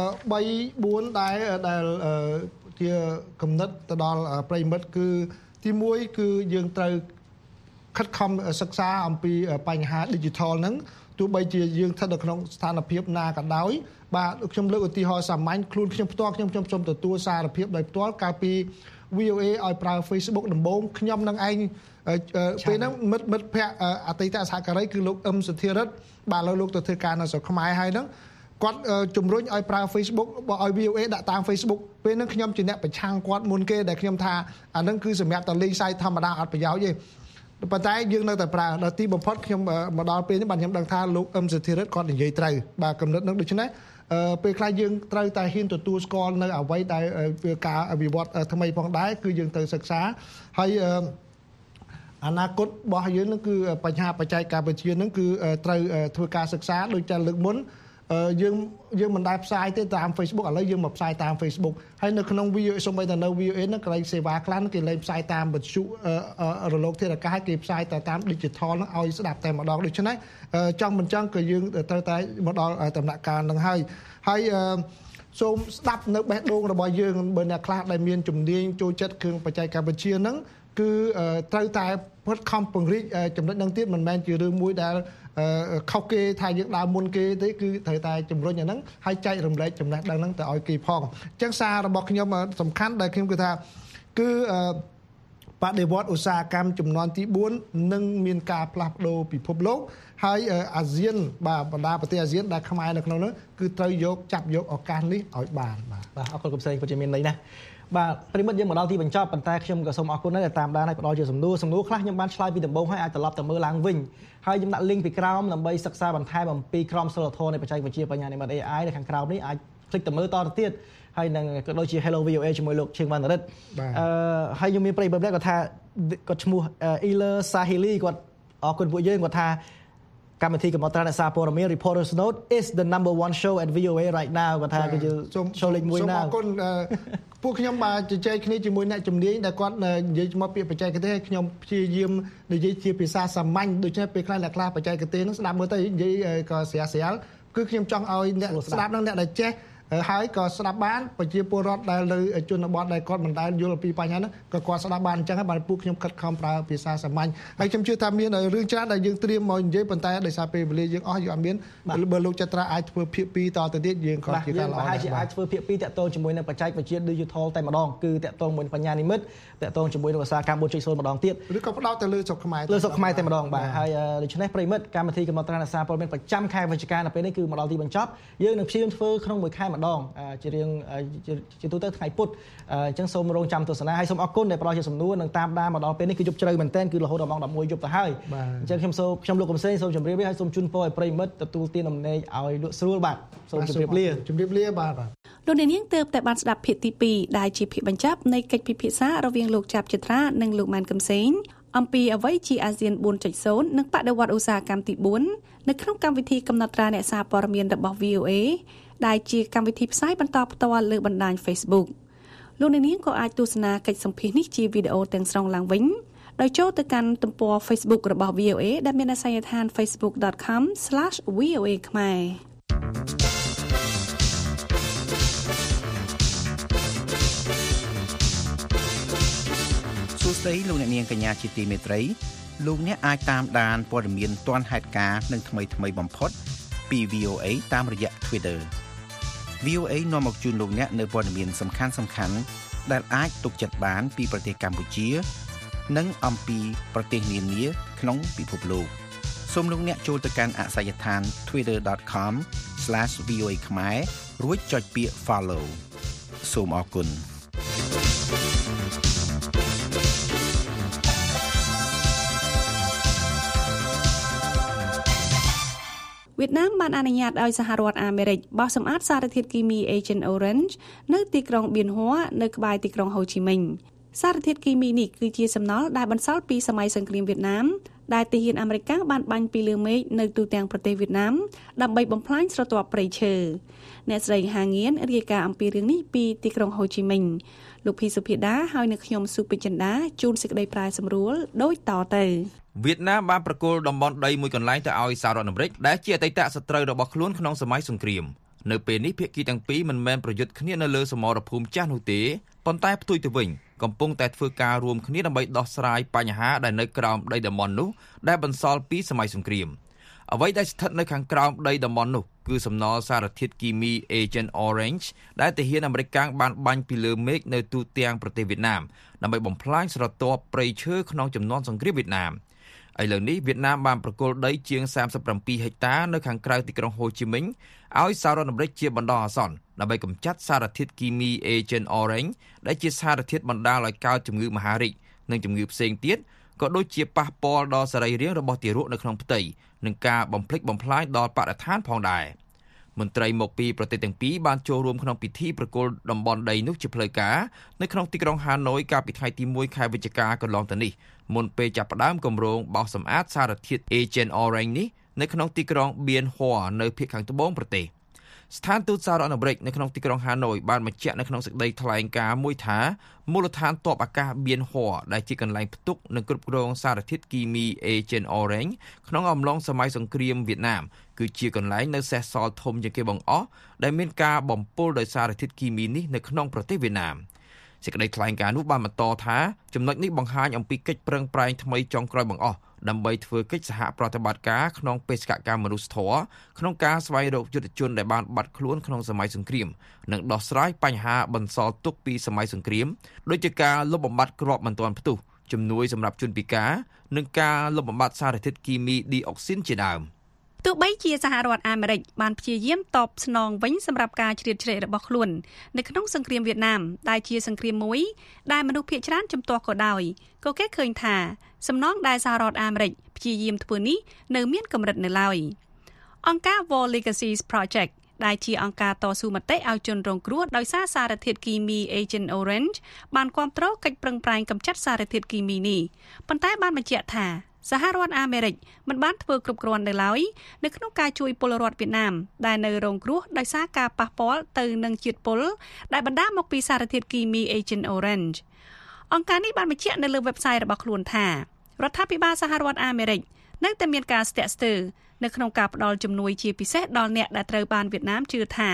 3-4 ដែលជាគំនិតទៅដល់ប្រិមិត្តគឺទី1គឺយើងត្រូវខិតខំសិក្សាអំពីបញ្ហា digital ហ្នឹងទោះបីជាយើងស្ថិតនៅក្នុងស្ថានភាពណាក៏ដោយបាទខ្ញុំលើកឧទាហរណ៍សាមញ្ញខ្លួនខ្ញុំផ្ទាល់ខ្ញុំសូមទទួលសារភាពដោយផ្ទាល់កាលពី VOA ឲ្យប្រើ Facebook ដំបូងខ្ញុំនឹងឯងពេលហ្នឹងមិត្តភ័ក្តិអតីតសហការីគឺលោកអឹមសុធារិទ្ធបាទលោកទៅធ្វើការនៅស្រុកខ្មែរហើយហ្នឹងគាត់ជំរុញឲ្យប្រើ Facebook បើឲ្យ VOA ដាក់តាម Facebook ពេលហ្នឹងខ្ញុំជាអ្នកប្រឆាំងគាត់មុនគេដែលខ្ញុំថាអាហ្នឹងគឺសម្រាប់តែលេងសើចធម្មតាអត់ប្រយោជន៍ទេប៉ុន្តែយើងនៅតែប្រើដល់ទីបំផុតខ្ញុំមកដល់ពេលនេះបាទខ្ញុំដឹងថាលោកអឹមសុធារិទ្ធគាត់និយាយត្រូវបាទកំណត់ហ្នឹងដូច្នេះពេលខ្លះយើងត្រូវតែហ៊ានទទួលស្គាល់នៅអ្វីដែលការវិវត្តថ្មីផងដែរគឺយើងត្រូវសិក្សាហើយអនាគតរបស់យើងនឹងគឺបញ្ហាបច្ចេកវិទ្យានឹងគឺត្រូវធ្វើការសិក្សាដូចតែលើកមុនយើងមិនដែលផ្សាយទេតាម Facebook ឥឡូវយើងមកផ្សាយតាម Facebook ហើយនៅក្នុង VOA សូម្បីតែនៅ VOA ហ្នឹងកន្លែងសេវាខ្លះគេលែងផ្សាយតាមវិទ្យុរលកធាតុអាកាសគេផ្សាយតែតាម digital ហ្នឹងឲ្យស្ដាប់តែម្ដងដូច្នេះចង់មិនចង់ក៏យើងត្រូវតែមកដល់ដំណាក់កាលហ្នឹងហើយសូមស្ដាប់នៅបេះដូងរបស់យើងបើអ្នកខ្លះដែលមានជំនាញចូលចិត្តគ្រឿងបច្ចេកវិទ្យាហ្នឹងគឺត្រូវតែផុតខំពង្រីកចំណុចហ្នឹងទៀតមិនមែនជារឿងមួយដែលខុសគេថាយើងដើរមុនគេទេគឺត្រូវតែជំរុញអាហ្នឹងហើយចែករំលែកចំណេះដឹងហ្នឹងទៅឲ្យគេផងអញ្ចឹងសាររបស់ខ្ញុំសំខាន់ដែលខ្ញុំគឺថាគឺបដិវត្តឧស្សាហកម្មជំនាន់ទី4នឹងមានការផ្លាស់ប្ដូរពិភពលោកហើយអាស៊ានបាទបណ្ដាប្រទេសអាស៊ានដែលខ្មែរនៅក្នុងនោះគឺត្រូវចាប់យកឱកាសនេះឲ្យបានបាទអរគុណកំសែងពិតជាមានន័យណាស់បាទប្រិមិត្តយើងមកដល់ទីបញ្ចប់ប៉ុន្តែខ្ញុំក៏សូមអរគុណដែរដែលតាមដានហើយផ្ដល់ជាសំណួរខ្លះខ្ញុំបានឆ្លើយពីដំបូងហើយអាចត្រឡប់ទៅមើលឡើងវិញហើយខ្ញុំដាក់ link ពីក្រោមដើម្បីសិក្សាបន្ថែមអំពីក្រមសីលធម៌នៃបច្ចេកវិទ្យាបញ្ញានិម្មិត AI នៅខាងក្រោមនេះអាច click ទៅមើលតទៅទៀតហើយនឹងក៏ដូចជា Hello VOA ជាមួយលោកឈៀងវណ្ណរិទ្ធហើយខ្ញុំមានប្រិមិត្តគាត់ថាគាត់ឈ្មោះ Iler Sahili គាត់អរគុណពួកយើងគាត់ថាកម្មវិធីកំណត់ត្រាអ្នកសារព័ត៌មាន Reporters Note is the number one show at VOA right now គាត់ថាគឺជា show លេខ1ណាសូមអរគុណពួកខ្ញុំបាទជជែកគ្នាជាមួយអ្នកជំនាញដែលគាត់និយាយមកពាក្យបច្ចេកទេសឲ្យខ្ញុំព្យាយាមនិយាយជាភាសាសាមញ្ញដូច្នេះពេលខ្លះអ្នកខ្លះបច្ចេកទេសហ្នឹងស្ដាប់មើលទៅនិយាយក៏ស្រាលគឺខ្ញុំចង់ឲ្យអ្នកស្ដាប់ហ្នឹងអ្នកដែលចេះហើយក៏ស្ដាប់បានប្រជាពលរដ្ឋដែលនៅជនបទដែលគាត់មិនដែលយល់ពីបញ្ហាហ្នឹងក៏គាត់ស្ដាប់បានអញ្ចឹងហើយបានពួកខ្ញុំខិតខំប្រើភាសាសាមញ្ញហើយខ្ញុំជឿថាមានរឿងច្រើនដែលយើងត្រៀមមកនិយាយប៉ុន្តែដោយសារពេលវេលាយើងអស់យើងអត់មានបើលោកចត្រាអាចធ្វើភាគ2តទៅទៀតយើងក៏ជាការល្អដែរហើយអាចធ្វើភាគ2តាក់ទងជាមួយនឹងបច្ចេកវិទ្យា digital តែម្ដងគឺតាក់ទងមួយបញ្ញានិមិត្តតាក់ទងជាមួយនឹងភាសាកម្ម 4.0 ម្ដងទៀតឬក៏ផ្ដោតទៅលើស្រុកខ្មែរតែម្ដងបាទហើយដូច្នេះប្រិមិត្តកម្មវិធីកំណត់ត្រាសារព័ត៌មានប្រចាំខែវិច្ឆិកានៅពេលនេះគឺមកដល់ទីបញ្ចប់យើងនឹងព្យាយាមធ្វើក្នុងមួយខែម្ដងជារៀងជាទូទៅថ្ងៃពុធអញ្ចឹងសូមរងចាំទស្សនាហើយសូមអរគុណដែលផ្ដល់ជាសំណួរនិងតាមដានមកដល់ពេលនេះគឺយប់ជ្រៅមែនទែនគឺរហូតដល់ម៉ោង 11 យប់ទៅហើយអញ្ចឹងខ្ញុំលោកកំសែងសូមជម្រាបលាហើយសូមជូនពរឲ្យប្រិមិត្តទទួលទានដំណេកឲ្យលក់ស្រួលបាទសូមជម្រាបលាបាទលោកអ្នកនាងទើបតែបានស្ដាប់ភាគទី2ដែលជាភាគបញ្ចប់នៃកិច្ចពិភាក្សារវាងលោកចាប់ចត្រានិងលោកម៉ានកំសែងអំពីអ្វីជាអាស៊ាន 4.0 និងបដិវត្តឧស្សាហកម្មទី4នៅក្នុងកម្មវិធីកំណត់ត្រាអ្នកសារព័ត៌មានរបស់ VOA ដែលជាកម្មវិធីផ្សាយបន្តផ្ទាល់លើបណ្ដាញ Facebook លោកអ្នកនាងក៏អាចទស្សនាកិច្ចសម្ភាសន៍នេះជាវីដេអូទាំងស្រុងឡើងវិញដោយចូលទៅកាន់ទំព័រ Facebook របស់ VOA ដែលមានអាសយដ្ឋាន facebook.com/VOA ខ្មែរសួស្តីលោកអ្នកនាងកញ្ញាជាទីមេត្រីលោកអ្នកអាចតាមដានព័ត៌មានទាន់ហេតុការណ៍និងថ្មីបំផុតពី VOA តាមរយៈ Twitter VOA នាំមកជូនលោកអ្នកនៅព័ត៌មានសំខាន់ៗដែលអាចទុកចិត្តបានពីប្រទេសកម្ពុជានិងអំពីប្រទេសនានាក្នុងពិភពលោកសូមលោកអ្នកចូលទៅកាន់អាសយដ្ឋាន twitter.com/VOA ខ្មែររួចចុចពាក្យ Follow សូមអរគុណវៀតណាមបានអនុញ្ញាតឲ្យសហរដ្ឋអាមេរិកបោះសម្អាតសារធាតុគីមី Agent Orange នៅទីក្រុងបៀនហួរនៅក្បែរទីក្រុងហូជីមិញសារធាតុគីមីនេះគឺជាសំណល់ដែលបន្សល់ពីសម័យសង្គ្រាមវៀតណាមដែលទាហានអាមេរិកបានបាញ់ពីលើមេឃនៅទូទាំងប្រទេសវៀតណាមដើម្បីបំផ្លាញស្រទាប់ព្រៃឈើអ្នកស្រីហាងៀនរាយការណ៍អំពីរឿងនេះពីទីក្រុងហូជីមិញលោកភីសុភាដាហើយនៅខ្ញុំសុពេជ្រចិន្តាជូនសេចក្តីប្រាយសម្រួលដូចតទៅវៀតណាមបានប្រគល់តំបន់ដីមួយកន្លែងទៅឲ្យសហរដ្ឋអាមេរិកដែលជាអតីតសត្រូវរបស់ខ្លួនក្នុងសម័យសង្គ្រាមនៅពេលនេះភាគីទាំងពីរមិនមែនប្រយុទ្ធគ្នានៅលើសមរភូមិចាស់នោះទេប៉ុន្តែផ្ទុយទៅវិញកំពុងតែធ្វើការរួមគ្នាដើម្បីដោះស្រាយបញ្ហាដែលនៅក្រោមដីតំបន់នោះដែលបន្សល់ពីសម័យសង្គ្រាមអ្វីដែលស្ថិតនៅខាងក្រោមដីតំបន់នោះគឺសំណល់សារធាតុគីមី Agent Orange ដែលទាហានអាមេរិកបានបាញ់ពីលើមេឃនៅទូទាំងប្រទេសវៀតណាមដើម្បីបំផ្លាញស្រទាប់ព្រៃឈើក្នុងចំនួនសង្គ្រាមវៀតណាមឥឡូវនេះវៀតណាមបានប្រគល់ដីជាង37ហិកតានៅខាងក្រៅទីក្រុងហូជីមិញឲ្យសហរដ្ឋអាមេរិកជាបណ្ដោះអាសន្នដើម្បីកម្ចាត់សារធាតុគីមី Agent Orange ដែលជាសារធាតុបណ្ដាលឲ្យកើតជំងឺមហារីកនិងជំងឺផ្សេងទៀតក៏ដូចជាប៉ះពាល់ដល់សរីរាង្គរបស់ទារកនៅក្នុងផ្ទៃនិងការបំផ្លិចបំផ្លាញដល់បរិស្ថានផងដែរមន្ត្រីមកពីប្រទេសទាំងពីរបានចូលរួមក្នុងពិធីប្រគល់តំបន់ដីនោះជាផ្លូវការនៅក្នុងទីក្រុងហាណូយកាលពីថ្ងៃទី1ខែវិច្ឆិកាកន្លងទៅនេះមុនពេលចាប់ផ្ដើមគម្រោងបោសសម្អាតសារធាតុ Agent Orange នេះនៅក្នុងទីក្រុងបៀនហួរនៅភាគខាងត្បូងប្រទេសស្ថានទូតសហរដ្ឋអាមេរិកនៅក្នុងទីក្រុងហាណូយបានបញ្ជាក់នៅក្នុងសេចក្តីថ្លែងការណ៍មួយថាមូលដ្ឋានទ័ពអាកាសបៀនហួរដែលជាកន្លែងផ្ទុកនិងគ្រប់គ្រងសារធាតុគីមី Agent Orange ក្នុងអំឡុងសម័យសង្គ្រាមវៀតណាមគឺជាកន្លែងនៅសេសសល់ធំជាងគេបង្អស់ដែលមានការបំពុលដោយសារធាតុគីមីនេះនៅក្នុងប្រទេសវៀតណាមសេចក្តីថ្លែងការណ៍នោះបានបន្តថាចំណុចនេះបង្ហាញអំពីកិច្ចប្រឹងប្រែងថ្មីចុងក្រោយបង្អស់ដើម្បីធ្វើកិច្ចសហប្រតិបត្តិការក្នុងបេសកកម្មមនុស្សធម៌ក្នុងការស្វែងរកយុទ្ធជនដែលបានបាត់ខ្លួនក្នុងសម័យសង្គ្រាមនិងដោះស្រាយបញ្ហាបន្សល់ទុកពីសម័យសង្គ្រាមដូចជាការលុបបំបាត់គ្រាប់មិនទាន់ផ្ទុះជំនួយសម្រាប់ជនពិការនិងការលុបបំបាត់សារធាតុគីមីឌីអុកស៊ីនជាដើមទោះបីជាសហរដ្ឋអាមេរិកបានព្យាយាមតបស្នងវិញសម្រាប់ការជ្រៀតជ្រែករបស់ខ្លួននៅក្នុងសង្គ្រាមវៀតណាមដែលជាសង្គ្រាមមួយដែលមនុស្សភាគច្រើនជំទាស់ក៏ដោយក៏គេឃើញថាសំណងដែលសហរដ្ឋអាមេរិកព្យាយាមធ្វើនេះនៅមានកម្រិតនៅឡើយអង្គការ War Legacies Project ដែលជាអង្គការតស៊ូមតិឲ្យជនរងគ្រោះដោយសារសារធាតុគីមី Agent Orange បានគាំទ្រកិច្ចប្រឹងប្រែងកម្ចាត់សារធាតុគីមីនេះប៉ុន្តែបានបញ្ជាក់ថាសហរដ្ឋអាមេរិកមិនបានធ្វើគ្រប់គ្រាន់នៅឡើយនៅក្នុងការជួយពលរដ្ឋវៀតណាមដែលនៅរងគ្រោះដោយសារការប៉ះពាល់ទៅនឹងជាតិពុលដែលបណ្ដាលមកពីសារធាតុគីមី Agent Orange អង្គការនេះបានបញ្ជាក់នៅលើ website របស់ខ្លួនថារដ្ឋាភិបាលសហរដ្ឋអាមេរិកនៅតែមានការស្ទាក់ស្ទើរនៅក្នុងការផ្តល់ជំនួយជាពិសេសដល់អ្នកដែលត្រូវបានវៀតណាមជឿថា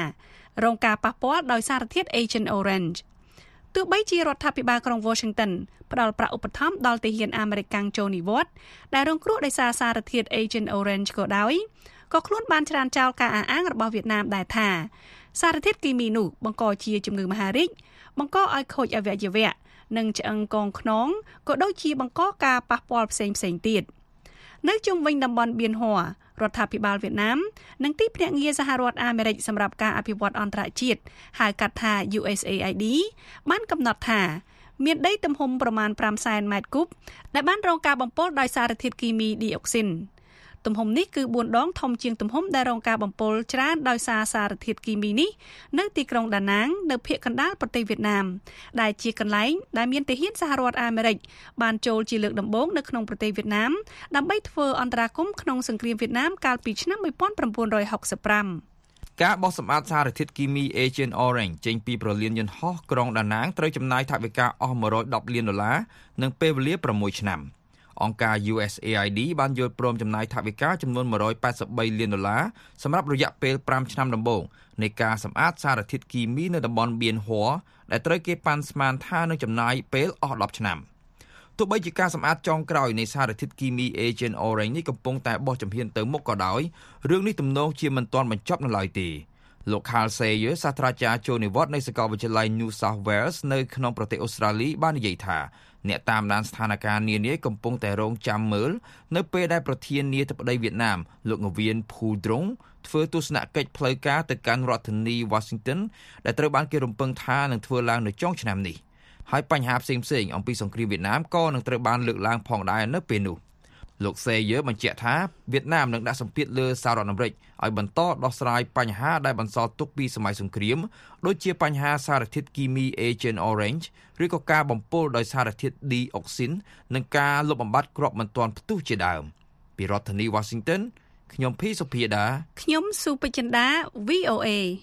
រងការប៉ះពាល់ដោយសារធាតុ Agent Orange ទោះបីជារដ្ឋាភិបាលក្រុង Washington ផ្ដល់ប្រាក់ឧបត្ថម្ភដល់ទាហានអាមេរិកចូលនិវត្តន៍ដែលរងគ្រោះដោយសារសារធាតុ Agent Orange ក៏ដោយក៏ខ្លួនបានច្រានចោលការអះអាងរបស់វៀតណាមដែរថាសារធាតុគីមីនោះបង្កជាជំងឺមហារីកបង្កឲ្យខូចអវយវៈនិងឆ្អឹងកងខ្នងក៏ដូចជាបង្កការប៉ះពាល់ផ្សេងៗទៀតនៅជុំវិញតំបន់បៀនហ័ររដ្ឋាភិបាលវៀតណាមនិងទីភ្នាក់ងារសហរដ្ឋអាមេរិកសម្រាប់ការអភិវឌ្ឍអន្តរជាតិហៅកាត់ថា USAID បានកំណត់ថាមានដីទំហំប្រមាណ 500,000 ម៉ែត្រគូបដែលបានរងការបំពុលដោយសារធាតុគីមីឌីអុកស៊ីនទំហំនេះគឺ4ដងធំជាងទំហំដែលរងការបំពុលច្រើនដោយសារសារធាតុគីមីនេះនៅទីក្រុងដាណាងនៅភាគកណ្ដាលប្រទេសវៀតណាមដែលជាកន្លែងដែលមានទាហានសហរដ្ឋអាមេរិកបានចូលជាលើកដំបូងនៅក្នុងប្រទេសវៀតណាមដើម្បីធ្វើអន្តរាគមន៍ក្នុងសង្គ្រាមវៀតណាមកាលពីឆ្នាំ1965 ការបោះសម្អាតសារធាតុគីមី Agent Orange ចេញពីប្រលានយន្តហោះក្រុងដាណាងត្រូវចំណាយថវិកាអស់$110 លាននិងពេលវេលា6ឆ្នាំអង្គការ USAID បានយល់ព្រមចំណាយថវិកាចំនួន$183 លានសម្រាប់រយៈពេល5ឆ្នាំដំបូងនៃការសម្អាតសារធាតុគីមីនៅតំបន់បៀនហ័រដែលត្រូវគេប៉ាន់ស្មានថានឹងចំណាយពេលអស់10ឆ្នាំទោះបីជាការសម្អាតចុងក្រោយនៃសារធាតុគីមី Agent Orange នេះកំពុងតែបោះជំហានទៅមុខក៏ដោយរឿងនេះទំនងជាមិនទាន់បញ្ចប់នៅឡើយទេលោក Carl Sayer សាស្ត្រាចារ្យចូលនិវត្តន៍នៃសាកលវិទ្យាល័យ New South Wales នៅក្នុងប្រទេសអូស្ត្រាលីបាននិយាយថាអ្នកតាមដានស្ថានភាពនានាកំពុងតែរងចាំមើលនៅពេលដែលប្រធានាធិបតីវៀតណាមលោកងវៀនភូដ្រុងធ្វើទស្សនកិច្ចផ្លូវការទៅកាន់រដ្ឋធានី Washington ដែលត្រូវបានគេរំពឹងថានឹងធ្វើឡើងនៅចុងឆ្នាំនេះហើយបញ្ហាផ្សេងៗអំពីសង្គ្រាមវៀតណាមក៏នឹងត្រូវបានលើកឡើងផងដែរនៅពេលនោះលោក Sayer បញ្ជាក់ថាវៀតណាមនឹងដាក់សម្ពាធលើសហរដ្ឋអាមេរិកឲ្យបន្តដោះស្រាយបញ្ហាដែលបន្សល់ទុកពីសម័យសង្គ្រាមដូចជាបញ្ហាសារធាតុគីមី Agent Orange ឬក៏ការបំពុលដោយសារធាតុ Dioxin និងការលុបបំបាត់គ្រាប់មិនទាន់ផ្ទុះជាដើមពីរដ្ឋធានី Washington ខ្ញុំភីសុភាដាខ្ញុំសុបចិន្តា VOA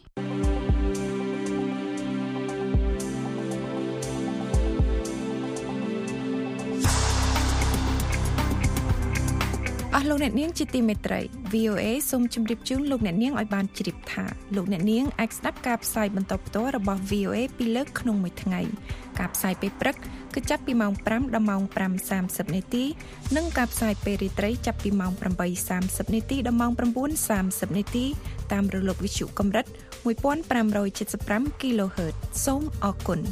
អស់លោកអ្នកនាងជាទីមេត្រី VOA សូមជម្រាបជូនលោកអ្នកនាងឲ្យបានជ្រាបថាលោកអ្នកនាងអាចស្ដាប់ការផ្សាយបន្តផ្ទាល់របស់ VOA ពីរលើកក្នុងមួយថ្ងៃការផ្សាយពេលព្រឹកគឺចាប់ពីម៉ោង5ដល់ម៉ោង 5:30 នាទីនិងការផ្សាយពេលរាត្រីចាប់ពីម៉ោង 8:30 នាទីដល់ម៉ោង 9:30 នាទីតាមរលកវិទ្យុកម្រិត 1575 kHz សូមអរគុណ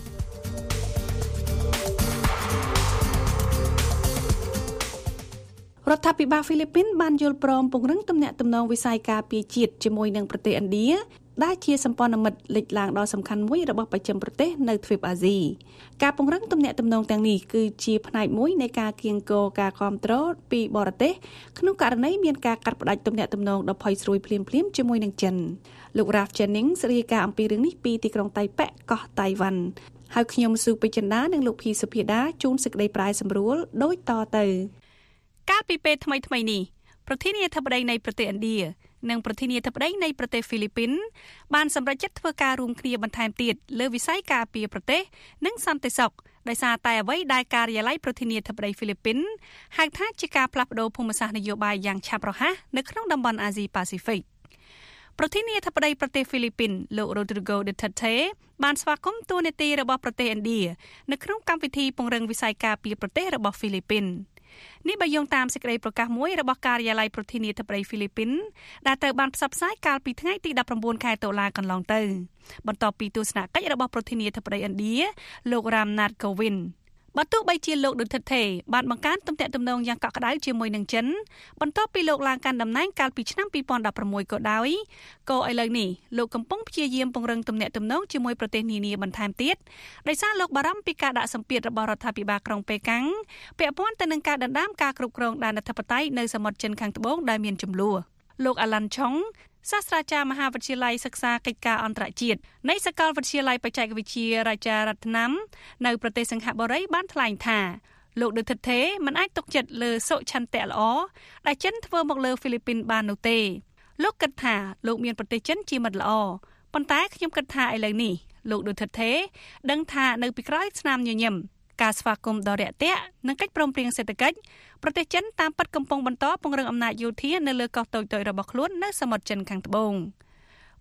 រដ្ឋាភិបាលហ្វីលីពីនបានយល់ព្រមពង្រឹងទំនាក់ទំនងវិស័យការពារជាតិជាមួយនឹងប្រទេសឥណ្ឌាដែលជាសម្ព័ន្ធមិត្តលេចឡើងដ៏សំខាន់មួយរបស់បស្ចិមប្រទេសនៅទ្វីបអាស៊ីការពង្រឹងទំនាក់ទំនងទាំងនេះគឺជាផ្នែកមួយនៃការគៀងគរការគ្រប់គ្រងពីបរទេសក្នុងករណីមានការកាត់ផ្តាច់ទំនាក់ទំនងដ៏ផុយស្រួយភ្លាមៗជាមួយនឹងចិនលោក Ralph Jennings រាយការណ៍អំពីរឿងនេះពីទីក្រុងតៃប៉េកោះតៃវ៉ាន់ហើយខ្ញុំស៊ូពេជ្រចិន្តានិងលោកភីសុភាដាជូនសេចក្តីប្រាយសម្រួលដូចតទៅកាលពីពេលថ្មីនេះប្រធានាធិបតីនៃប្រទេសឥណ្ឌានិងប្រធានាធិបតីនៃប្រទេសហ្វីលីពីនបានសម្រេចចិត្តធ្វើការរួមគ្នាបន្ថែមទៀតលើវិស័យការពារប្រទេសនិងសន្តិសុខដោយសារតែអ្វីដែលការិយាល័យប្រធានាធិបតីហ្វីលីពីនហៅថាជាការផ្លាស់ប្តូរភូមិសាស្ត្រនយោបាយយ៉ាងឆាប់រហ័សនៅក្នុងតំបន់អាស៊ីប៉ាស៊ីហ្វិកប្រធានាធិបតីប្រទេសហ្វីលីពីនលោក Rodrigo Duterte បានស្វាគមន៍តួនាទីរបស់ប្រទេសឥណ្ឌានៅក្នុងកម្មវិធីពង្រឹងវិស័យការពារប្រទេសរបស់ហ្វីលីពីននេះបើយោងតាមសេចក្តីប្រកាសមួយរបស់ការិយាល័យប្រធានាធិបតីហ្វីលីពីនដែលត្រូវបានផ្សព្វផ្សាយកាលពីថ្ងៃទី19ខែតុលាកន្លងទៅបន្ទាប់ពីទស្សនកិច្ចរបស់ប្រធានាធិបតីឥណ្ឌាលោក Ramnath Kovind បើទោះបីជាលោក Duterte បានបង្កើនទំនាក់ទំនងយ៉ាងកក់ក្ដៅជាមួយនឹងចិនបន្ទាប់ពីលោកឡើងកាន់តំណែងកាលពីឆ្នាំ2016ក៏ដោយក៏ឥឡូវនេះលោកកំពុងព្យាយាមពង្រឹងទំនាក់ទំនងជាមួយប្រទេសនានាបន្ថែមទៀតដោយសារលោកបារម្ភពីការដាក់សម្ពាធរបស់រដ្ឋាភិបាលក្រុងប៉េកាំងពាក់ព័ន្ធទៅនឹងការដណ្ដើមការគ្រប់គ្រងដែនអធិបតេយ្យនៅសមុទ្រចិនខាងត្បូងដែលមានជម្លោះលោក Alan Chongសាស្ត្រាចារ្យមហាវិទ្យាល័យសិក្សាកិច្ចការអន្តរជាតិនៃសាកលវិទ្យាល័យបច្ចេកវិទ្យារាជារដ្ឋណាំនៅប្រទេសសិង្ហបុរីបានថ្លែងថាលោក Duterte មិនអាចទុកចិត្តលើសុឆន្ទៈល្អដែលចិនធ្វើមកលើហ្វីលីពីនបាននោះទេលោកគិតថាលោកមានប្រទេសចិនជាមិត្តល្អប៉ុន្តែខ្ញុំគិតថាឥឡូវនេះលោក Duterte ដឹងថានៅពីក្រោយស្នាមញញឹមការស្វាគមន៍ដ៏រាក់ទាក់និងកិច្ចព្រមព្រៀងសេដ្ឋកិច្ចប្រទេសចិនតាមពិតកំពុងបន្តពង្រឹងអំណាចយោធានៅលើកោះតូចៗរបស់ខ្លួននៅសមុទ្រចិនខាងត្បូង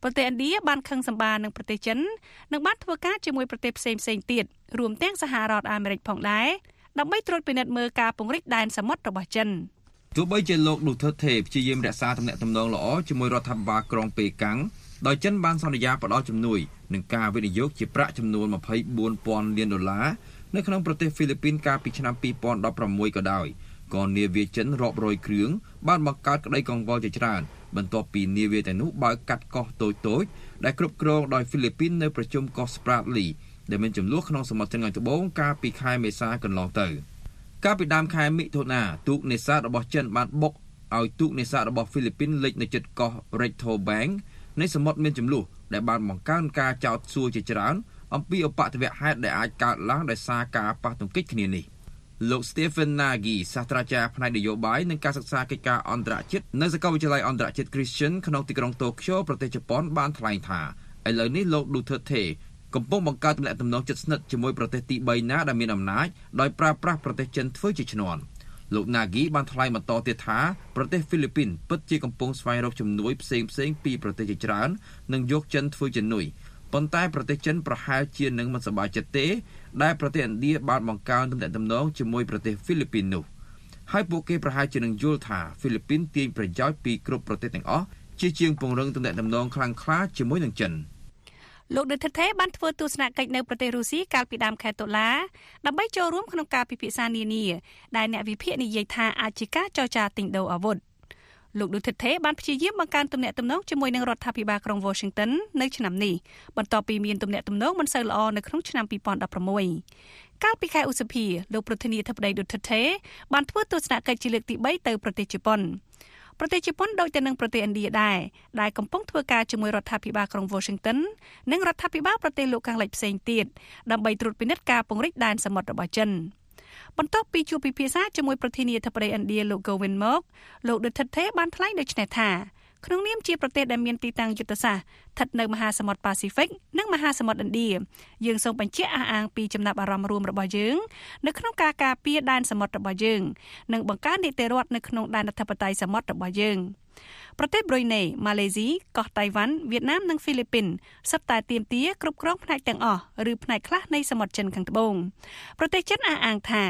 ប្រទេសឥណ្ឌាបានខឹងសម្បានឹងប្រទេសចិននិងបានធ្វើការជាមួយប្រទេសផ្សេងៗទៀតរួមទាំងសហរដ្ឋអាមេរិកផងដែរដើម្បីត្រួតពិនិត្យមើលការពង្រីកដែនសមុទ្ររបស់ចិនទោះបីជាលោកឌូធឺតេព្យាយាមរក្សាទំនាក់ទំនងល្អជាមួយរដ្ឋាភិបាលក្រុងប៉េកាំងដោយចិនបានសន្យាផ្តល់ជំនួយនិងការវិនិយោគជាប្រាក់ចំនួន$24,000 លាននៅក្នុងប្រទេសហ្វីលីពីនកាលពីឆ្នាំ2016ក៏ដោយក៏នាវាចិនរាប់រយគ្រឿងបានបង្កើតក្តីកង្វល់ជាច្រើនបន្ទាប់ពីនាវាទាំងនោះបើកកាត់កោះតូចៗដែលគ្រប់គ្រងដោយហ្វីលីពីននៅប្រជុំកោះ Spratly ដែលមានចំនួនក្នុងសមុទ្រចិនខាងត្បូងកាលពីខែមេសាកន្លងទៅកាលពីដើមខែមិថុនាទូកនេសាទរបស់ចិនបានបុកឲ្យទូកនេសាទរបស់ហ្វីលីពីនលិចនៅជិតកោះ Recto Bank នៃសមុទ្រមានចំនួនដែលបានបង្កើនការចោទសួរជាច្រើនអំពីឧបទ្ទវហេតុដែលអាចកើតឡើងដោយសារការប៉ះទង្គិចគ្នានេះលោក Stephen Nagy សាស្ត្រាចារ្យផ្នែកនយោបាយនិងការសិក្សាកិច្ចការអន្តរជាតិនៅសាកលវិទ្យាល័យអន្តរជាតិ Christian ក្នុងទីក្រុងតូក្យូប្រទេសជប៉ុនបានថ្លែងថាឥឡូវនេះលោក Duterte កំពុងបង្កើតទំនាក់ទំនងជិតស្និទ្ធជាមួយប្រទេសទី3ណាដែលមានអំណាចដោយប្រើប្រាស់ប្រទេសចិនធ្វើជាឈ្នន់លោក Nagy បានថ្លែងបន្តទៀតថាប្រទេសហ្វីលីពីនពិតជាកំពុងស្វែងរកជំនួយផ្សេងៗពីប្រទេសជាច្រើននិងយកចិនធ្វើជំនួយប៉ុន្តែប្រទេសចិនប្រហែលជានឹងមិនសប្បាយចិត្តទេដែលប្រទេសឥណ្ឌាបានបង្កើនទំនាក់ទំនងជាមួយប្រទេសហ្វីលីពីននោះហើយពួកគេប្រហែលជានឹងយល់ថាហ្វីលីពីនទាញប្រយោជន៍ពីគ្រប់ប្រទេសទាំងអស់ជាជាងពង្រឹងទំនាក់ទំនងខ្លាំងក្លាជាមួយនឹងចិនលោកឌូធឺតេបានធ្វើទស្សនកិច្ចនៅប្រទេសរុស្ស៊ីកាលពីដើមខែតុលាដើម្បីចូលរួមក្នុងការពិភាក្សានានាដែលអ្នកវិភាគនិយាយថាអាចជាការចរចាទិញដូរអាវុធលោកឌូធឺតេបានព្យាយាមបង្កើនទំនាក់ទំនងជាមួយនឹងរដ្ឋាភិបាលក្រុង Washington នៅឆ្នាំនេះបន្ទាប់ពីមានទំនាក់ទំនងមិនសូវល្អនៅក្នុងឆ្នាំ2016កាលពីខែឧសភាលោកប្រធានាធិបតីឌូធឺតេបានធ្វើទស្សនកិច្ចជាលើកទី3ទៅប្រទេសជប៉ុនប្រទេសជប៉ុនដូចទៅនឹងប្រទេសឥណ្ឌាដែរដែលកំពុងធ្វើការជាមួយរដ្ឋាភិបាលក្រុង Washington និងរដ្ឋាភិបាលប្រទេសលោកខាងលិចផ្សេងទៀតដើម្បីត្រួតពិនិត្យការពង្រីកដែនសមុទ្ររបស់ចិនបន្ទាប់ពីជួបពិភាក្សាជាមួយប្រធានាធិបតីឥណ្ឌាលោក Govind មកលោក Duterte បានថ្លែងដូចនេះថាក្នុងនាមជាប្រទេសដែលមានទីតាំងយុទ្ធសាស្ត្រស្ថិតនៅមហាសមុទ្រប៉ាស៊ីហ្វិកនិងមហាសមុទ្រឥណ្ឌាយើងសូមបញ្ជាក់អះអាងពីចំណាប់អារម្មណ៍រួមរបស់យើងនៅក្នុងការការពារដែនសមុទ្ររបស់យើងនិងបង្កើននីតិរដ្ឋនៅក្នុងដែនអធិបតេយ្យសមុទ្ររបស់យើងប្រទេសប្រ៊ុយណេម៉ាឡេស៊ីកោះតៃវ៉ាន់វៀតណាមនិងហ្វីលីពីនសុទ្ធតែទាមទារគ្រប់គ្រងផ្នែកទាំងអស់ឬផ្នែកខ្លះនៃសមុទ្រចិនខាងត្បូងប្រទេសចិនអះអាងថា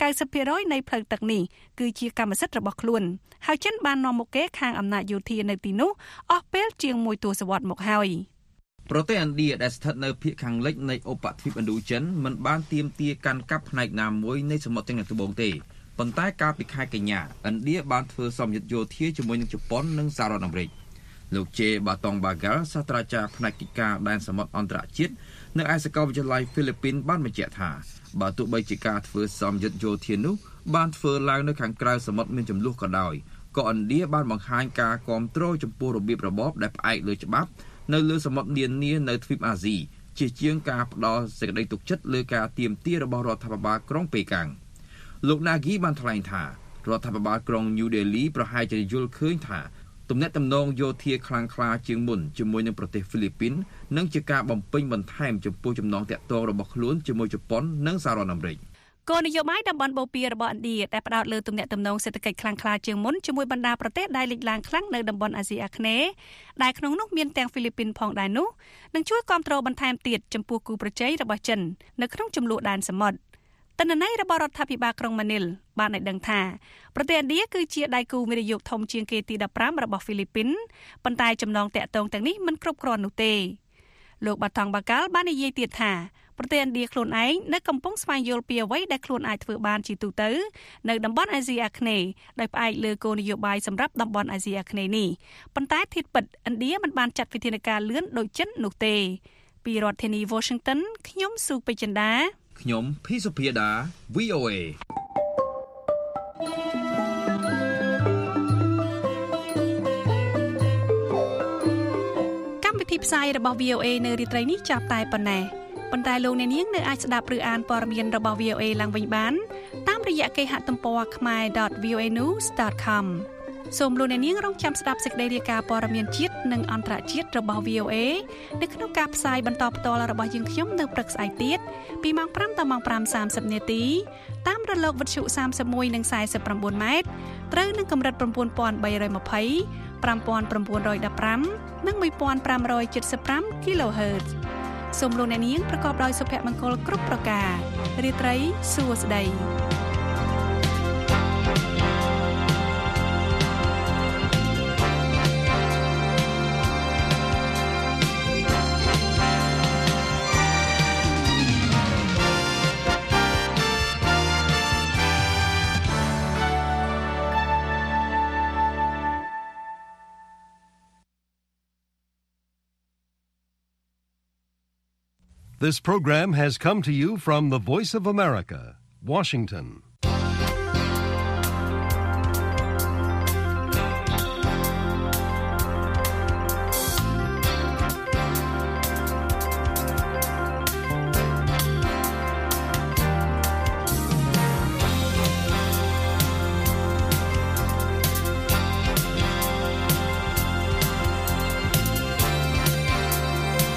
90% នៃផ្លូវទឹកនេះគឺជាកម្មសិទ្ធិរបស់ខ្លួនហើយចិនបាននាំមុខគេខាងអំណាចយោធានៅទីនោះអស់ពេលជាង1ទសវត្សរ៍មកហើយប្រទេសឥណ្ឌាដែលស្ថិតនៅភាគខាងលិចនៃឧបទ្វីបឥណ្ឌូចិនមិនបានទាមទារកាន់កាប់ផ្នែកណាមួយនៃសមុទ្រចិនខាងត្បូងទេប៉ុន្តែកាលពីខែកញ្ញាឥណ្ឌាបានធ្វើសម្ពាធយោធាជាមួយនឹងជប៉ុននិងសហរដ្ឋអាមេរិកលោកជេបាតងបាហ្គាល់សាស្ត្រាចារ្យផ្នែកកិច្ចការដែនសមុទ្រអន្តរជាតិនៅឯសាកលវិទ្យាល័យហ្វីលីពីនបានបញ្ជាក់ថាបើទោះបីជាការធ្វើសម្ពាធយោធានោះបានធ្វើឡើងនៅខាងក្រៅសមុទ្រមានចំនួនក៏ដោយក៏ឥណ្ឌាបានបង្ហាញការគាំទ្រចំពោះរបៀបរបបដែលផ្អែកលើច្បាប់នៅលើសមុទ្រនានានៅទ្វីបអាស៊ីជាជាងការផ្ដល់សេចក្តីទុកចិត្តលើការទាមទាររបស់រដ្ឋាភិបាលក្រុងប៉េកាំងលោក Nagy បានថ្លែងថារដ្ឋាភិបាលក្រុង New Delhi ប្រហែលជាយល់ឃើញថាទំនាក់ទំនងយោធាខ្លាំងក្លាជាងមុនជាមួយនឹងប្រទេសហ្វីលីពីននិងជាការបំពេញបន្ថែមចំពោះចំណងទាក់ទងរបស់ខ្លួនជាមួយជប៉ុននិងសហរដ្ឋអាមេរិកគោលនយោបាយតំបន់បូព៌ារបស់ឥណ្ឌាដែលផ្ដោតលើទំនាក់ទំនងសេដ្ឋកិច្ចខ្លាំងក្លាជាងមុនជាមួយបណ្ដាប្រទេសដែលលេចឡើងខ្លាំងនៅតំបន់អាស៊ីអាគ្នេយ៍ដែលក្នុងនោះមានទាំងហ្វីលីពីនផងដែរនោះនឹងជួយគាំទ្របន្ថែមទៀតចំពោះគូប្រជែងរបស់ចិននៅក្នុងចំនួនដែនសមុទ្រទិន្នន័យរបស់រដ្ឋាភិបាលក្រុងម៉ានីលបានឲ្យដឹងថាប្រទេសឥណ្ឌាគឺជាដៃគូវិនិយោគធំជាងគេទី15របស់ហ្វីលីពីនប៉ុន្តែចំណងតាក់ទងទាំងនេះមិនគ្រប់គ្រាន់នោះទេលោកបាតងបាកាល់បាននិយាយទៀតថាប្រទេសឥណ្ឌាខ្លួនឯងនៅកំពុងស្វែងយល់ពីអ្វីដែលខ្លួនអាចធ្វើបានជាទូទៅនៅតំបន់អាស៊ីអាគ្នេយ៍ដោយផ្អែកលើគោលនយោបាយសម្រាប់តំបន់អាស៊ីអាគ្នេយ៍នេះប៉ុន្តែធៀបពិតឥណ្ឌាមិនបានចាត់វិធានការលឿនដូចចិននោះទេពីរដ្ឋធានី Washington ខ្ញុំស៊ូពេជ្រចិន្តាខ្ញុំភីសុភាដា VOA កម្មវិធីផ្សាយរបស់ VOA នៅរាត្រីនេះចាប់តែប៉ុណ្ណេះប៉ុន្តែលោកអ្នកនាងនៅអាចស្ដាប់ឬអានព័ត៌មានរបស់ VOA ឡើងវិញបានតាមរយៈគេហទំព័រ khmer.voanews.com សូមលោកអ្នកនាងរងចាំស្ដាប់សេចក្តីរាយការណ៍ព័ត៌មានជាតិនិងអន្តរជាតិរបស់ VOA នៅក្នុងការផ្សាយបន្តផ្ទាល់របស់យើងខ្ញុំនៅព្រឹកស្អែកទៀតពីម៉ោង 5 ដល់ម៉ោង 5:30 នាទីតាមរលកវិទ្យុ31និង49ម៉ែត្រត្រូវនឹងកម្រិត 9320 5915 និង 1575 kHz សូមលោកអ្នកនាងប្រកបដោយសុភមង្គលគ្រប់ប្រការរាត្រីសួស្តី This program has come to you from the Voice of America, Washington.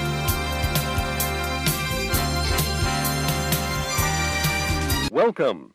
Welcome.